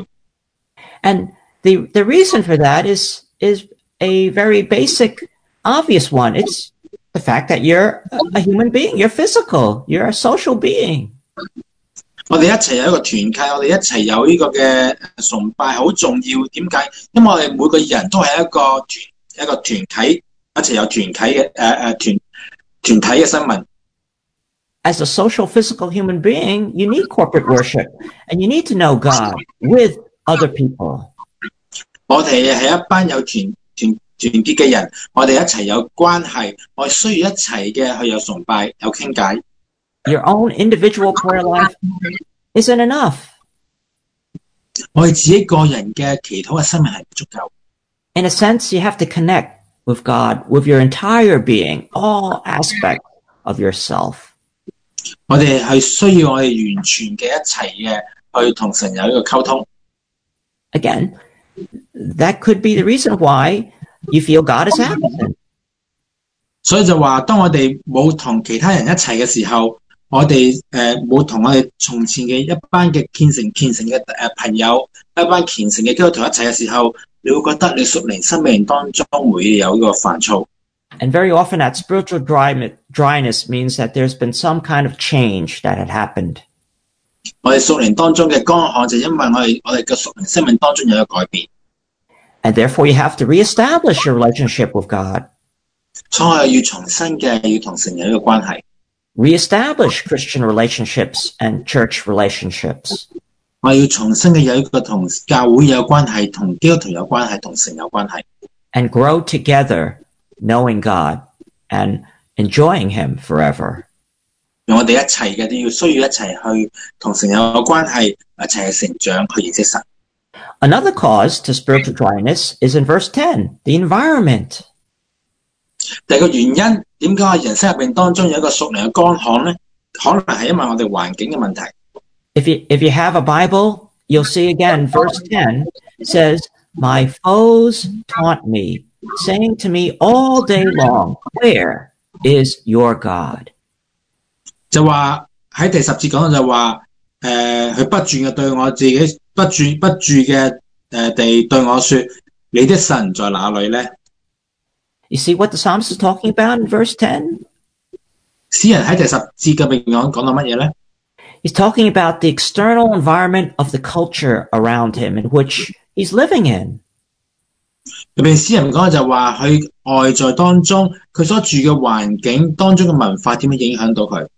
And the the reason for that is is a very basic, obvious one. It's the fact that you're a human being, you're physical, you're a social being. 我哋一齊有一個團契，我哋一齊有呢個嘅崇拜好重要。點解？因為我哋每個人都係一個團一個團體，一齊有團體嘅誒誒團團體嘅生命。 As a social, physical human being, you need corporate worship, and you need to know God with other people. 我哋係一班有團團團結嘅人，我哋一齊有關係，我哋需要一齊嘅去有崇拜，有傾偈。 Your own individual prayer life isn't enough. 我哋自己個人嘅祈禱嘅生命係唔足夠。 In a sense, you have to connect with God with your entire being, all aspects of yourself. 我哋係需要我哋完全嘅一齊嘅去同神有一個溝通。 Again, that could be the reason why you feel God is absent. 所以就話，當我哋冇同其他人一齊嘅時候，我哋誒冇同我哋從前嘅一班嘅虔誠虔誠嘅誒朋友，一班虔誠嘅基督徒一齊嘅時候，你會覺得你屬靈生命當中會有呢個煩躁。 And very often that spiritual dry, dryness means that there's been some kind of change that had happened. 我哋屬靈當中嘅乾旱，就因為我哋我哋嘅屬靈生命當中有一個改變， And therefore, you have to reestablish your relationship with God, 所以我哋要重新嘅要同神有一個關係， reestablish Christian relationships and church relationships. 我哋要重新嘅有一個同教會有關係，同基督徒有關係，同神有關係， And grow together, knowing God and enjoying Him forever. 讓我哋一齊嘅都要需要一齊去同神有個關係，一齊去成長，去認識神。 Another cause to spiritual dryness is in verse ten, the environment. 第二個原因，點解我人生入邊當中有一個屬靈嘅乾旱咧？可能係因為我哋環境嘅問題。 If you, if you have a Bible, you'll see again, verse ten says, My foes taunt me, saying to me all day long, Where is your God? 就話喺第十節講就話，誒佢不斷嘅對我自己不住不住嘅誒地對我說：你的神在哪裏咧？ You see what the psalmist is talking about in verse ten? 詩人喺第十節嘅邊講講到乜嘢咧？ He's talking about the external environment of the culture around him in which he's living in. 入邊詩人講就話佢外在當中佢所住嘅環境當中嘅文化點樣影響到佢？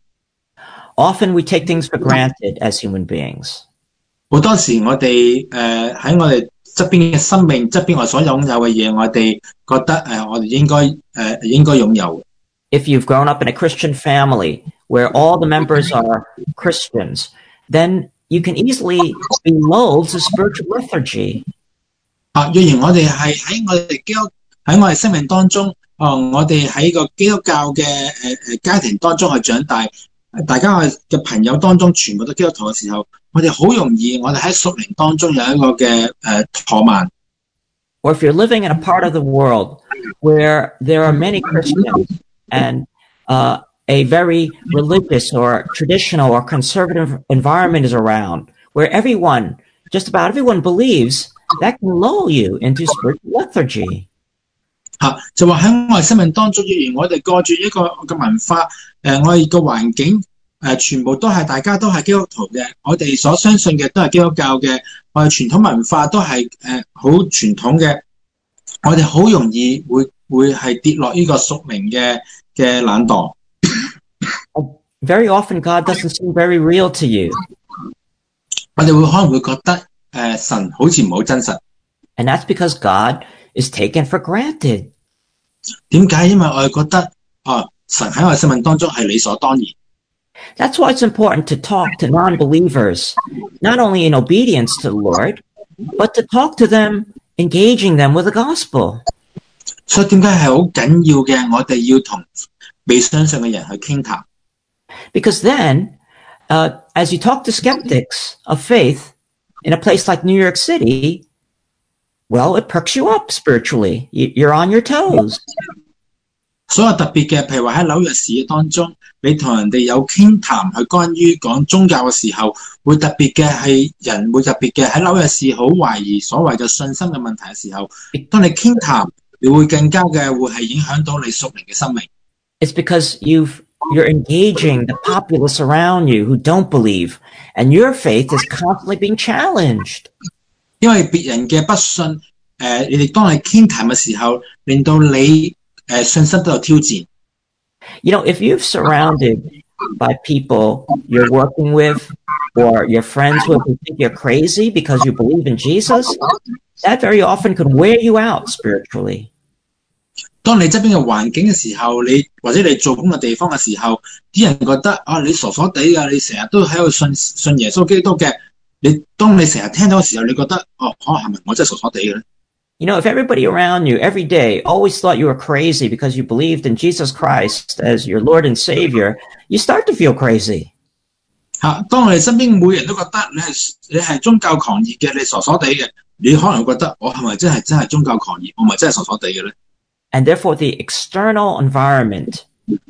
Often we take things for granted as human beings. 好多時我哋誒喺我哋側邊嘅生命側邊我所擁有嘅嘢，我哋覺得誒、呃、我哋應該誒、呃、應該擁有。 If you've grown up in a Christian family where all the members are Christians, then you can easily be lulled to spiritual lethargy. 啊，若然我哋係喺我哋基督喺我哋生命當中，哦，我哋喺個基督教嘅誒誒家庭當中去長大，大家我哋嘅朋友當中全部都基督徒嘅時候，我哋好容易，我哋喺屬靈當中有一個嘅誒怠慢。 Or if you're living in a part of the world where there are many Christians and uh, a very religious or traditional or conservative environment is around, where everyone, just about everyone believes, that can lull you into spiritual lethargy. 嚇、啊，就話喺我哋生命當中，若然我哋過住一個嘅文化，誒、呃，我哋個環境誒、呃，全部都係大家都係基督徒嘅，我哋所相信嘅都係基督教嘅，我哋傳統文化都係誒好傳統嘅，我哋好容易會會係跌落呢個屬靈嘅嘅懶惰。 Very often God doesn't seem very real to you. 我哋會可能會覺得誒、呃、神好似唔好真實。 And that's because God is taken for granted. 點解？因為我哋覺得哦，神喺我哋生命當中係理所當然。 That's why it's important to talk to non-believers, not only in obedience to the Lord, but to talk to them, engaging them with the gospel. 所以點解係好緊要嘅？我哋要同未相信嘅人去傾談。 Because then, uh, as you talk to skeptics of faith in a place like New York City, well, it perks you up spiritually. You're on your toes. 所有特別嘅，譬如話喺紐約市當中，你同人哋有傾談去關於講宗教嘅時候，會特別嘅係人會特別嘅喺紐約市好懷疑所謂嘅信心嘅問題嘅時候，當你傾談，你會更加嘅會係影響到你屬靈嘅生命。 It's because you've you're engaging the populace around you who don't believe, and your faith is constantly being challenged. 因為別人嘅不信，誒、呃，你哋當你傾談嘅時候，令到你誒、呃、信心都有挑戰。 You know, if you've surrounded by people you're working with or your friends with who think you're crazy because you believe in Jesus, that very often could wear you out spiritually. 當你側邊嘅環境嘅時候，你或者你做工嘅地方嘅時候，啲人覺得啊，你傻傻地㗎，你成日都喺度信信耶穌基督嘅。你當你成日聽到嘅時候，你覺得哦，可能係咪我真係傻傻地嘅咧？ You know, if everybody around you every day always thought you were crazy because you believed in Jesus Christ as your Lord and Savior, you start to feel crazy. 嚇！當我哋身邊每人都覺得你係你係宗教狂熱嘅，你傻傻地嘅，你可能覺得我係咪真係真係宗教狂熱？我咪真係傻傻地嘅咧？ And therefore, the external environment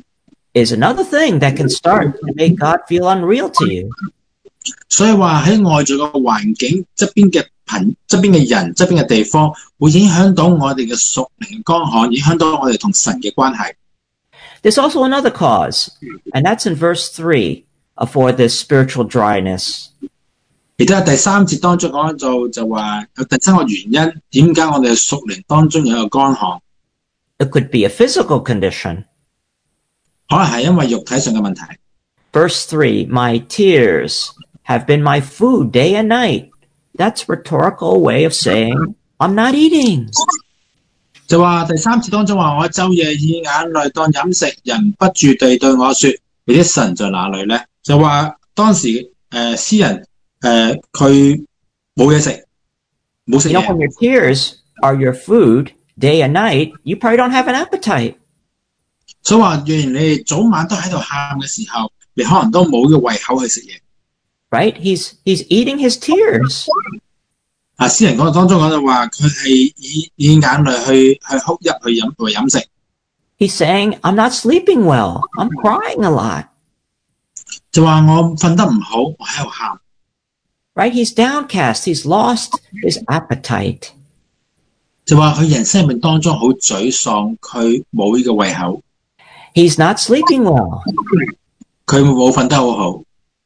is another thing that can start to make God feel unreal to you. 所以話喺外在嘅環境側邊嘅朋側邊嘅人側邊嘅地方，會影響到我哋嘅屬靈乾旱，影響到我哋同神嘅關係。 There's also another cause, and that's in verse three for this spiritual dryness. 亦都喺第三節當中講到就話有第三個原因，點解我哋屬靈當中有一個乾旱？ It could be a physical condition. 可能係因為肉體上嘅問題。 Verse three, my tears have been my food day and night. That's a rhetorical way of saying, I'm not eating. 就話第三節當中話，我晝夜以眼淚當飲食，人不住地對我說，你的神在哪裏呢？就話當時誒、呃、詩人誒佢冇嘢食，冇食 You know, when 嘢。 your tears are your food day and night, you probably don't have an appetite. 所以話，若然你哋早晚都喺度喊嘅時候，你可能都冇嘅胃口去食嘢。 Right? He's he's eating his tears. 啊，詩人講當中講到話，佢係以以眼淚去去哭泣去飲為飲食。 He's saying, I'm not sleeping well. I'm crying a lot. 就話我瞓得唔好，我喺度喊。 Right? He's downcast. He's lost his appetite. 就話佢人生入面當中好沮喪，佢冇呢個胃口， He's not sleeping well. 佢冇瞓得好好。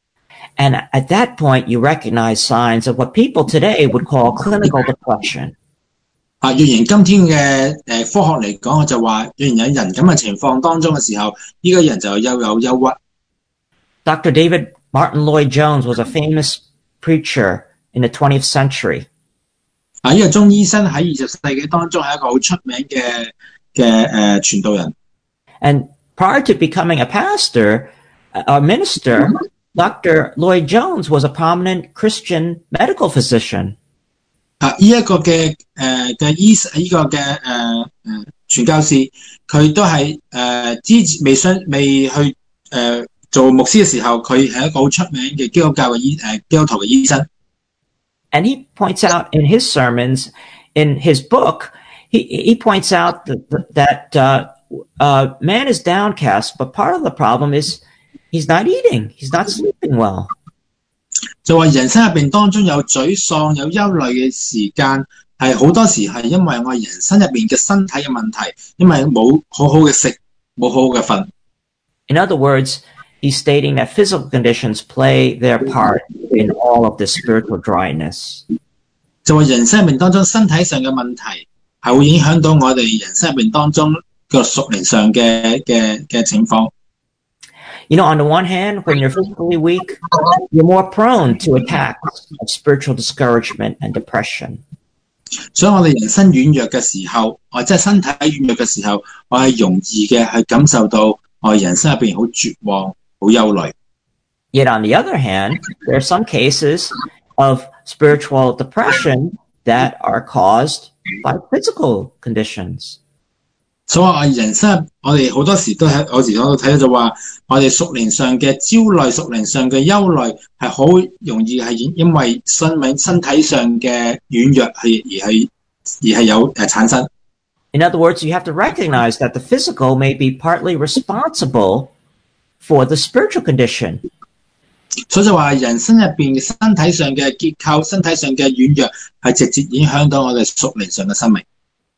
And at that point, you recognize signs of what people today would call clinical depression. 啊，若然今天嘅誒、呃、科學嚟講，我就話，若然有人咁嘅情況當中嘅時候，呢、這個人就又有憂鬱。 Doctor David Martin Lloyd Jones was a famous preacher in the twentieth century. 啊，呢、這個中醫生喺二十世紀當中係一個好出名嘅嘅誒傳道人。 And prior to becoming a pastor, a minister, Doctor Lloyd Jones was a prominent Christian medical physician. 啊，呢、這、一個嘅誒嘅醫呢、這個嘅誒誒傳教士，佢都係誒之前未信未去誒、呃、做牧師嘅時候，佢係一個好出名嘅基督教嘅醫誒基督徒嘅醫生。 And he points out in his sermons, in his book, he, he points out that, that uh, uh, man is downcast, but part of the problem is he's not eating, he's not sleeping well. 就話人生入邊當中有沮喪、有憂慮嘅時間，係好多時係因為我人生入邊嘅身體嘅問題，因為冇好好嘅食，冇好好嘅瞓。 In other words, he's stating that physical conditions play their part in all of this spiritual dryness. 就話人生入邊當中身體上嘅問題係會影響到我哋人生入邊當中個屬靈上嘅嘅嘅情況。 You know, on the one hand, when you're physically weak, you're more prone to attacks of spiritual discouragement and depression. 所以我哋人生軟弱嘅時候，或者係身體軟弱嘅時候，我係容易嘅去感受到我人生入邊好絕望、好憂慮。 Yet on the other hand, there are some cases of spiritual depression that are caused by physical conditions. 所以我人生，我哋好多時都喺有時我都睇到就話，我哋屬靈上嘅焦慮、屬靈上嘅憂慮係好容易係因因為生命身體上嘅軟弱係而係而係有誒產生。 In other words, you have to recognize that the physical may be partly responsible for the spiritual condition. 所以就話人生入邊嘅身體上嘅結構、身體上嘅軟弱係直接影響到我哋屬靈上嘅生命。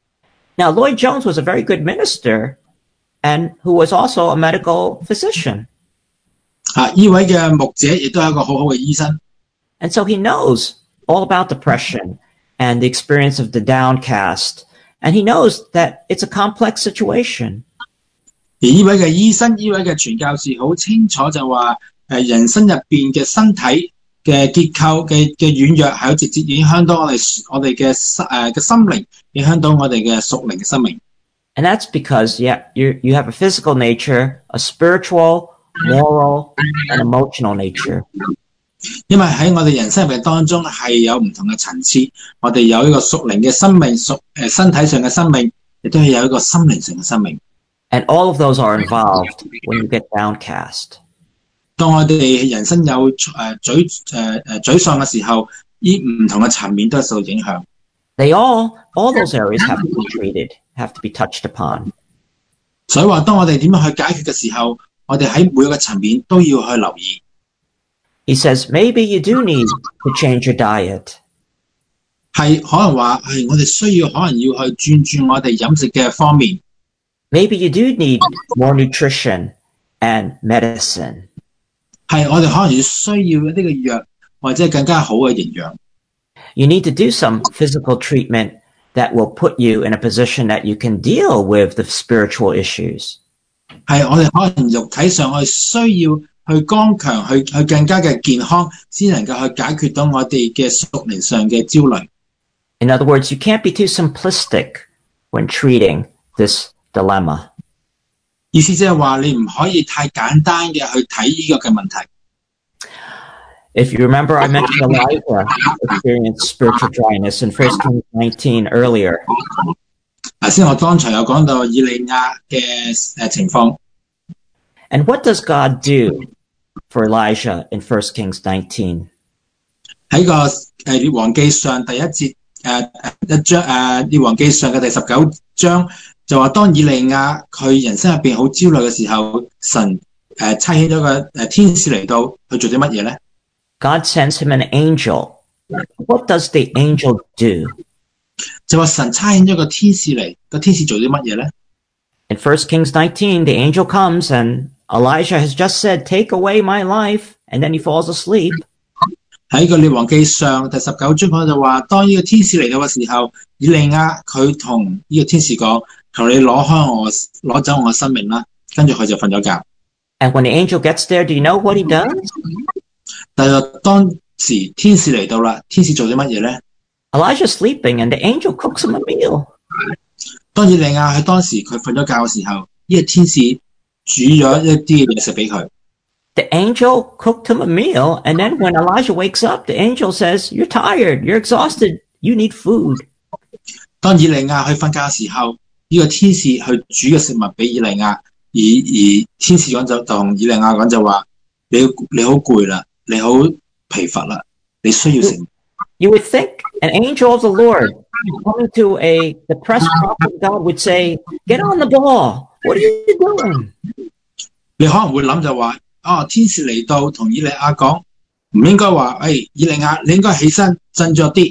Now, Lloyd Jones was a very good minister and who was also a medical physician. 啊，呢位嘅牧者亦都係一個好好嘅醫生。 And so he knows all about depression and the experience of the downcast. And he knows that it's a complex situation. 而呢位嘅醫生，呢位嘅傳教士好清楚就話，誒人生入邊嘅身體嘅結構嘅嘅軟弱係有直接影響到我哋我哋嘅誒嘅心靈，影響到我哋嘅屬靈嘅生命。 And that's because, yeah, you you have a physical nature, a spiritual, moral, and emotional nature. 因為喺我哋人生入邊當中係有唔同嘅層次，我哋有一個屬靈嘅生命，屬誒身體上嘅生命，亦都係有一個心靈上嘅生命。 And all of those are involved when you get downcast. 當我哋人生有誒沮誒誒沮喪嘅時候，呢唔同嘅層面都係受到影響。 They all, all those areas have to be treated, have to be touched upon. 所以話，當我哋點樣去解決嘅時候，我哋喺每一個層面都要去留意。 He says, maybe you do need to change your diet. 係可能話係我哋需要可能要去轉轉我哋飲食嘅方面。 Maybe you do need more nutrition and medicine. 係我哋可能要需要呢個藥，或者更加好嘅營養。 You need to do some physical treatment that will put you in a position that you can deal with the spiritual issues. 係我哋可能肉體上我哋需要去剛強，去去更加嘅健康，先能夠去解決到我哋嘅屬靈上嘅焦慮。 In other words, you can't be too simplistic when treating this dilemma. 意思即係話你唔可以太簡單嘅去睇呢個嘅問題。 If you remember, I mentioned Elijah experienced spiritual dryness in First Kings nineteen earlier. 頭先我剛才有講到以利亞嘅誒情況。 And what does God do for Elijah in First Kings nineteen? 喺個誒列王記上第一節誒一章誒列王記上嘅第十九章就話，當以利亞佢人生入邊好焦慮嘅時候，神誒差遣咗個誒天使嚟到去做啲乜嘢咧？ God sends him an angel. What does the angel do? 就話神差遣咗個天使嚟，個天使做啲乜嘢咧？ In First Kings nineteen, the angel comes and Elijah has just said, "Take away my life," and then he falls asleep. 喺個列王記上第十九章講就話，當呢個天使嚟到嘅時候，以利亞佢同呢個天使講：求你攞開我，攞走我嘅生命啦。跟住佢就瞓咗覺。 And when the angel gets there, do you know what he does? 但係當時天使嚟到啦，天使做啲乜嘢咧？ Elijah's sleeping and the angel cooks him a meal. 當以利亞喺當時佢瞓咗覺嘅時候，呢、這個天使煮咗一啲嘢食俾佢。 The angel cooked him a meal, and then when Elijah wakes up, the angel says, "You're tired, you're exhausted, you need food." 當以利亞去瞓覺嘅時候，呢、這個天使去煮嘅食物俾以利亞，而而天使講就同以利亞講就話：你你好攰啦，你好疲乏啦，你需要食。 You would think an angel of the Lord coming to a depressed prophet of God would say, "Get on the ball. What are you doing?" 你可能會諗就話：啊，天使嚟到同以利亞講，唔應該話，誒、哎，以利亞你應該起身振作啲。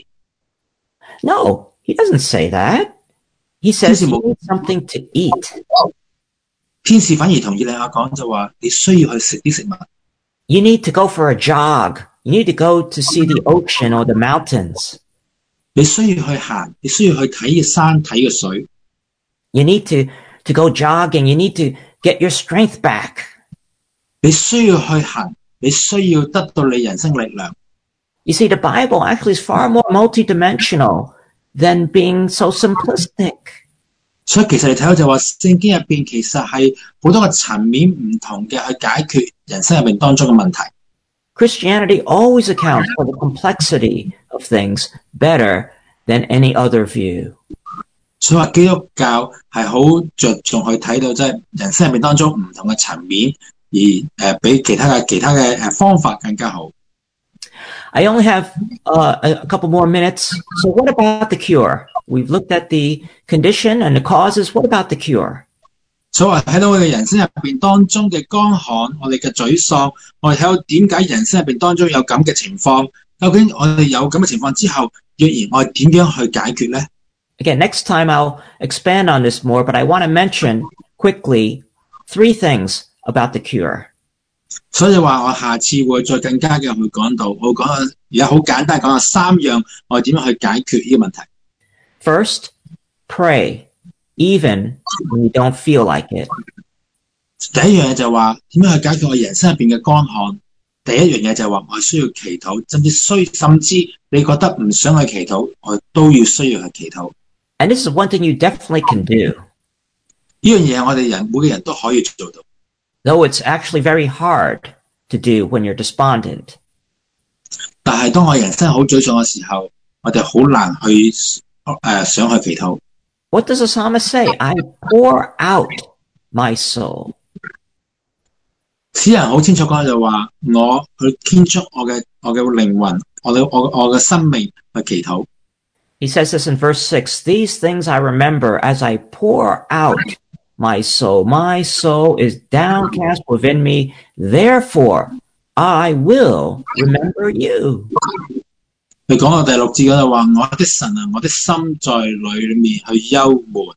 No, he doesn't say that. He says you need something to eat. 天使反而同以利亞講就話：你需要去食啲食物。 You need to go for a jog. You need to go to see the ocean or the mountains. 你需要去行，你需要去睇嘅山，睇嘅水。 You need to, to go jogging. You need to get your strength back. 你需要去行，你需要得到你人生力量。 You see, the Bible actually is far more multidimensional than being so simplistic. 所以其實你睇到就話聖經入邊其實係好多個層面唔同嘅去解決人生入邊當中嘅問題。 Christianity always accounts for the complexity of things better than any other view. 所以話基督教係好着重去睇到即係人生入邊當中唔同嘅層面，而誒比其他嘅其他嘅誒方法更加好。 I only have uh, a couple more minutes. So what about the cure? We've looked at the condition and the causes. What about the cure? 所以話睇到我哋人生入邊當中嘅乾旱，我哋嘅沮喪，我哋睇到點解人生入邊當中有咁嘅情況？究竟我哋有咁嘅情況之後，若然我哋點樣去解決咧？ Again, next time I'll expand on this more, but I want to mention quickly three things about the cure. 所以話我下次會再更加嘅去講到，我講而家好簡單講下三樣我哋點樣去解決呢個問題。 First, pray, even when you don't feel like it. 第一樣嘢就係話點樣去解決我人生入邊嘅乾旱。第一樣嘢就係話我需要祈禱，甚至需甚至你覺得唔想去祈禱，我都要需要去祈禱。 And this is one thing you definitely can do. 呢樣嘢我哋人每個人都可以做到。 Though it's actually very hard to do when you're despondent. 但係當我人生好沮喪嘅時候，我哋好難去誒、呃、想去祈禱。 What does the psalmist say? I pour out my soul. 詩人好清楚講就話，我去傾出我嘅我嘅靈魂，我嘅我我嘅生命去祈禱。 He says this in verse six. These things I remember as I pour out my soul. My soul is downcast within me. Therefore, I will remember you. 佢講到第六節嗰度話：我的神啊，我的心在裏面去憂悶。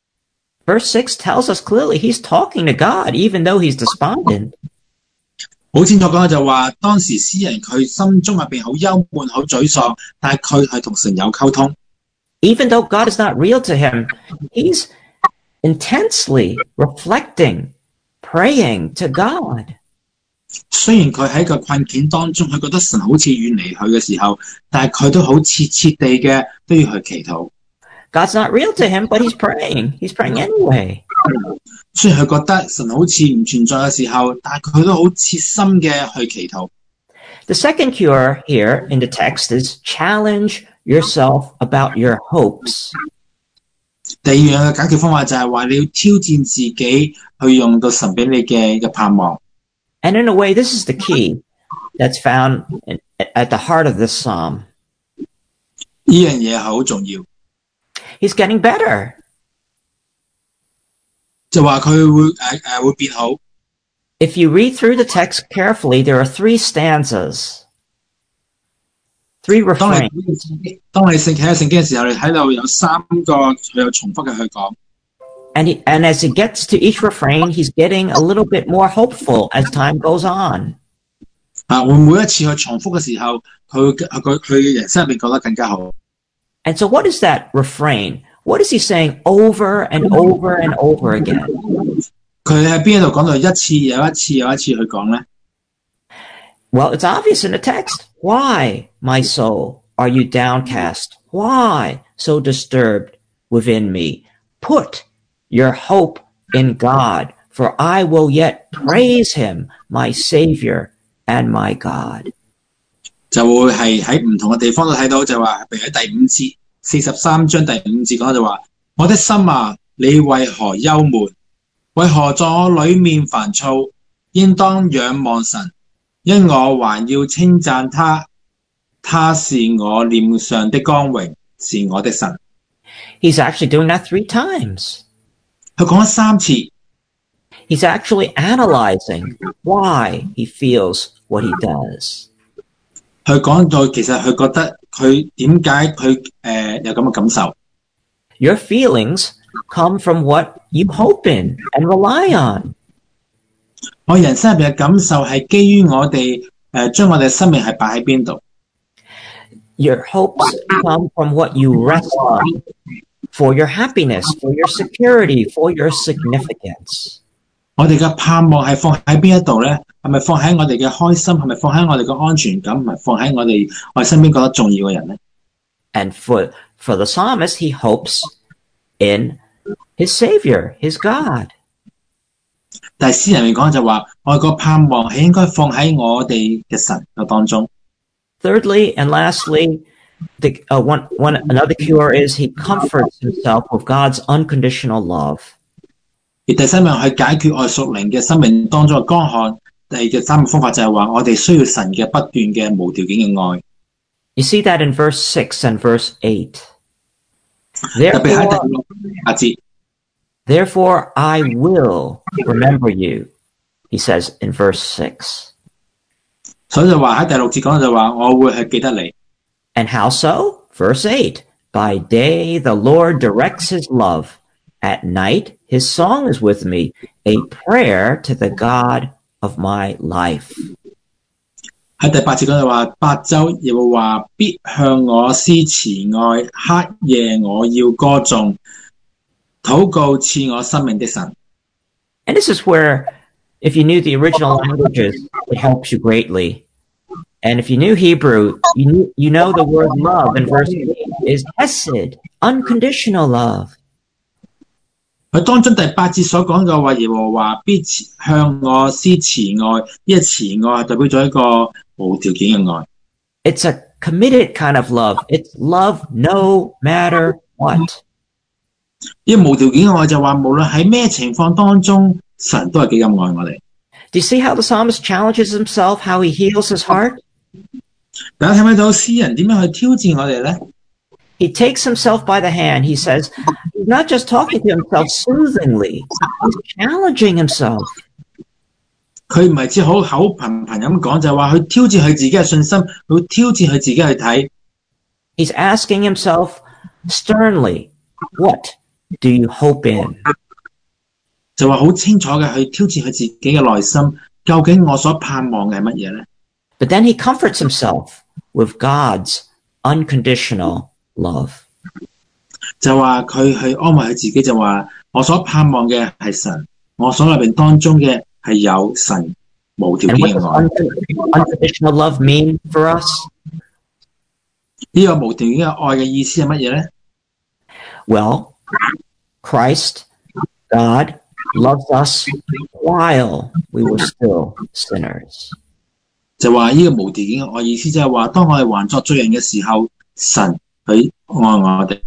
Verse six tells us clearly he's talking to God, even though he's despondent. 好清楚講就話，當時詩人佢心中入邊好憂悶、好沮喪，但係佢係同神有溝通。 Even though God is not real to him, he's intensely reflecting, praying to God. 雖然佢喺個困境當中，佢覺得神好似遠離佢嘅時候，但係佢都好切切地嘅都要去祈禱。 God's not real to him, but he's praying. He's praying anyway. 雖然佢覺得神好似唔存在嘅時候，但係佢都好切心嘅去祈禱。 The second cure here in the text is challenge yourself about your hopes. 第二樣嘅解決方法就係話你要挑戰自己，去用到神俾你嘅嘅盼望。 And in a way, this is the key that's found in, at the heart of this psalm. 呢樣嘢係好重要。 He's getting better. 就話佢會誒誒會變好。 If you read through the text carefully, there are three stanzas, three 當 refrains. 你當你聖睇聖經嘅時候，你睇到有三個佢有重複嘅去講。 And, he, and as he gets to each refrain, he's getting a little bit more hopeful as time goes on. 啊，會每一次去重複嘅時候，佢佢佢嘅人生入邊覺得更加好。 And so what is that refrain? What is he saying over and over and over again? 佢喺邊一度講到一次又一次又一次去講咧？ Well, it's obvious in the text. Why, my soul, are you downcast? Why so disturbed within me? Put your hope in God, for I will yet praise him, my Savior and my God. 就會係喺唔同嘅地方都睇到，就話，譬如喺第五節四十三章第五節講就話：我的心啊，你為何憂悶？為何在我裏面煩躁？應當仰望神，因我還要稱讚他，他是我臉上的光榮，是我的神。 He's actually doing that three times. 佢講咗三次。 He's actually analyzing why he feels what he does. 佢講到其實佢覺得佢點解佢誒有咁嘅感受。 Your feelings come from what you hope in and rely on. 我人生入邊嘅感受係基於我哋誒將我哋嘅生命係擺喺邊度。 Your hopes come from what you rest on for your happiness, for your security, for your significance. 我哋嘅盼望係放喺邊一度咧？係咪放喺我哋嘅開心？係咪放喺我哋嘅安全感？係咪放喺我哋我哋身邊覺得重要嘅人咧？ And for, for the psalmist, he hopes in his Savior, his God. 但係詩人嚟講就話，我哋個盼望係應該放喺我哋嘅神嘅當中。 Thirdly and lastly, the, uh, one, one, another cure is he comforts himself with God's unconditional love. 而第三樣去解決我哋屬靈嘅生命當中嘅乾旱，第二嘅三個方法就係話，我哋需要神嘅不斷嘅無條件嘅愛。 You see that in verse six and verse eight. 特別喺第 Therefore, 六八節， therefore I will remember you, he says in verse six. 所以就話喺第六節講就話，我會係記得你。 And how so? Verse eight. By day the Lord directs his love. At night his song is with me, a prayer to the God of my life. 喺第八節講就話，白晝耶和華必向我施慈愛，黑夜我要歌頌，禱告賜我生命的神。 And this is where, if you knew the original languages, it helps you greatly. And if you knew Hebrew, you, knew, you know the word love in verse eight is hesed, unconditional love. 佢當中第八節所講嘅話，耶和華必向我施慈愛，呢個慈愛係代表咗一個無條件嘅愛。 It's a committed kind of love. It's love no matter what. 呢個無條件嘅愛就話，無論喺咩情況當中，神都係幾咁愛我哋。 Do you see how the psalmist challenges himself, how he heals his heart? 大家睇唔睇到詩人點樣去挑戰我哋咧？ He takes himself by the hand. He says, he's not just talking to himself soothingly, he's challenging himself. 佢唔係只好口頻頻咁講，就係話佢挑戰佢自己嘅信心，佢挑戰佢自己去睇。 He's asking himself sternly, what do you hope in? 就話好清楚嘅去挑戰佢自己嘅內心， 究竟我所盼望嘅係乜嘢咧？ But then he comforts himself with God's unconditional love. 就話佢去安慰佢自己，就話我所盼望嘅係神，我所裏邊當中嘅係有神無條 And 件 what 嘅愛。 does unconditional love mean for us? 呢個無條件嘅愛嘅意思係乜嘢咧？ Well, Christ, God, loves us while we were still sinners. 就話呢個無條件嘅愛意思，就係話當我哋還作罪人嘅時候，神佢愛我哋。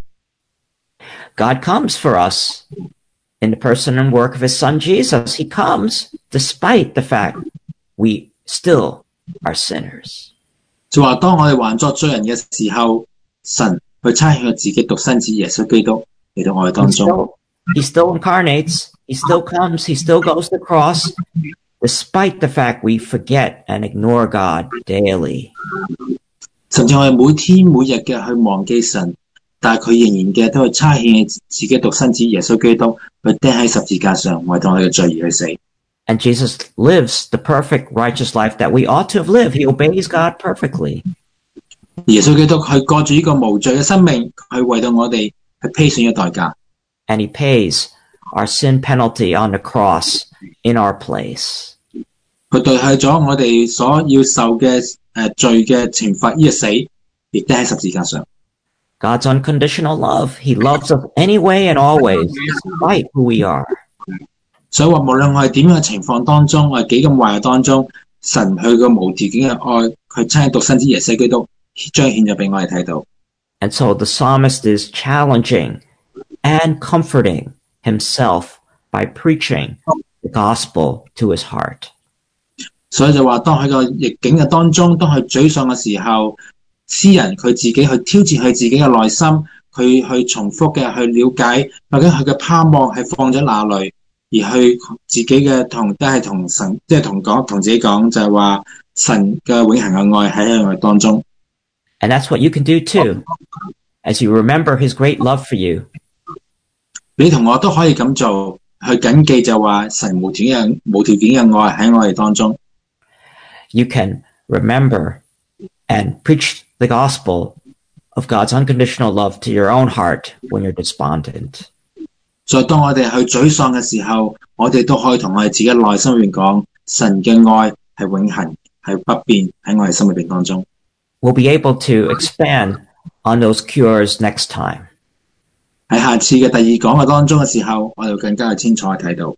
God comes for us in the person and work of his son Jesus. He comes despite the fact we still are sinners. 就話當我哋還作罪人嘅時候，神去差遣佢自己獨生子耶穌基督嚟到我哋當 He 中。 still, he still incarnates, he still comes, he still goes to the cross, despite the fact we forget and ignore God daily. 甚至我哋每天每日嘅去忘記神，但係佢仍然嘅都係差遣自己獨生子耶穌基督去釘喺十字架上，為到我哋嘅罪而去死。 And Jesus lives the perfect righteous life that we ought to have lived. He obeys God perfectly. 耶穌基督佢過住呢個無罪嘅生命，佢為到我哋去披上咗代價。 And he pays our sin penalty on the cross in our place. 佢代替咗我哋所要受嘅誒、呃、罪嘅懲罰，呢個死，亦都喺十字架上。 God's unconditional love. He loves us anyway and always, despite who we are. 所以話，無論我係點樣嘅情況當中，我係幾咁壞嘅當中，神佢個無條件嘅愛，佢差獨生子耶穌基督彰顯咗俾我哋睇到。 And so the psalmist is challenging and comforting himself by preaching the gospel to his heart. 所以就話，當喺個逆境嘅當中，當佢沮喪嘅時候，詩人佢自己去挑戰佢自己嘅內心，佢去重複嘅去了解究竟佢嘅盼望係放咗哪裏，而去自己嘅同都係同神，即係同講同自己講，就係話神嘅永恆嘅愛喺我哋當中。 And that's what you can do too, as you remember his great love for you. 你同我都可以咁做，去謹記就話神無條件嘅無條件嘅愛喺我哋當中。 You can remember and preach the gospel of God's unconditional love to your own heart when you're despondent. 所以當我哋去沮喪嘅時候，我哋都可以同我哋自己內心裏邊講，神嘅愛係永恆，係不變喺我哋心裏邊當中。 We'll be able to expand on those cures next time. 喺下次嘅第二講嘅當中嘅時候，我哋更加係清楚睇到。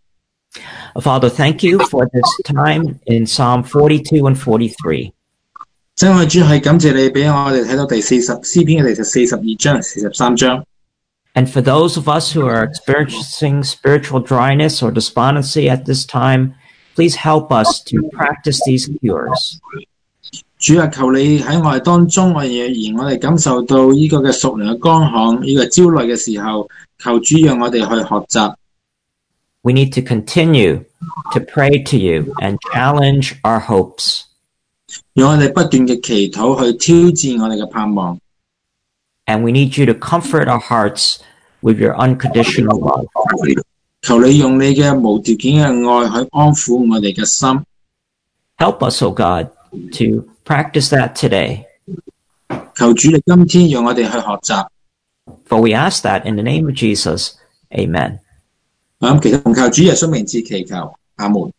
Father, thank you for this time in Psalm forty-two and forty-three. 真愛主係感謝你俾我哋睇到第四十詩篇嘅第四十二章、四十三章。 And for those of us who are experiencing spiritual dryness or despondency at this time, please help us to practice these cures. 主啊，求你喺我哋當中，我哋而我哋感受到呢個嘅屬靈嘅乾旱、呢、這個焦慮嘅時候，求主讓我哋去學習。 We need to continue to pray to you and challenge our hopes. 讓我哋不斷嘅祈禱去挑戰我哋嘅盼望。 And we need you to comfort our hearts with your unconditional love. 求你用你嘅無條件嘅愛去安撫我哋嘅心。 Help us, O God, to practice that today. 求主你今天讓我哋去學習。 For we ask that in the name of Jesus. Amen. 咁其實奉靠主耶穌名字祈求，阿門。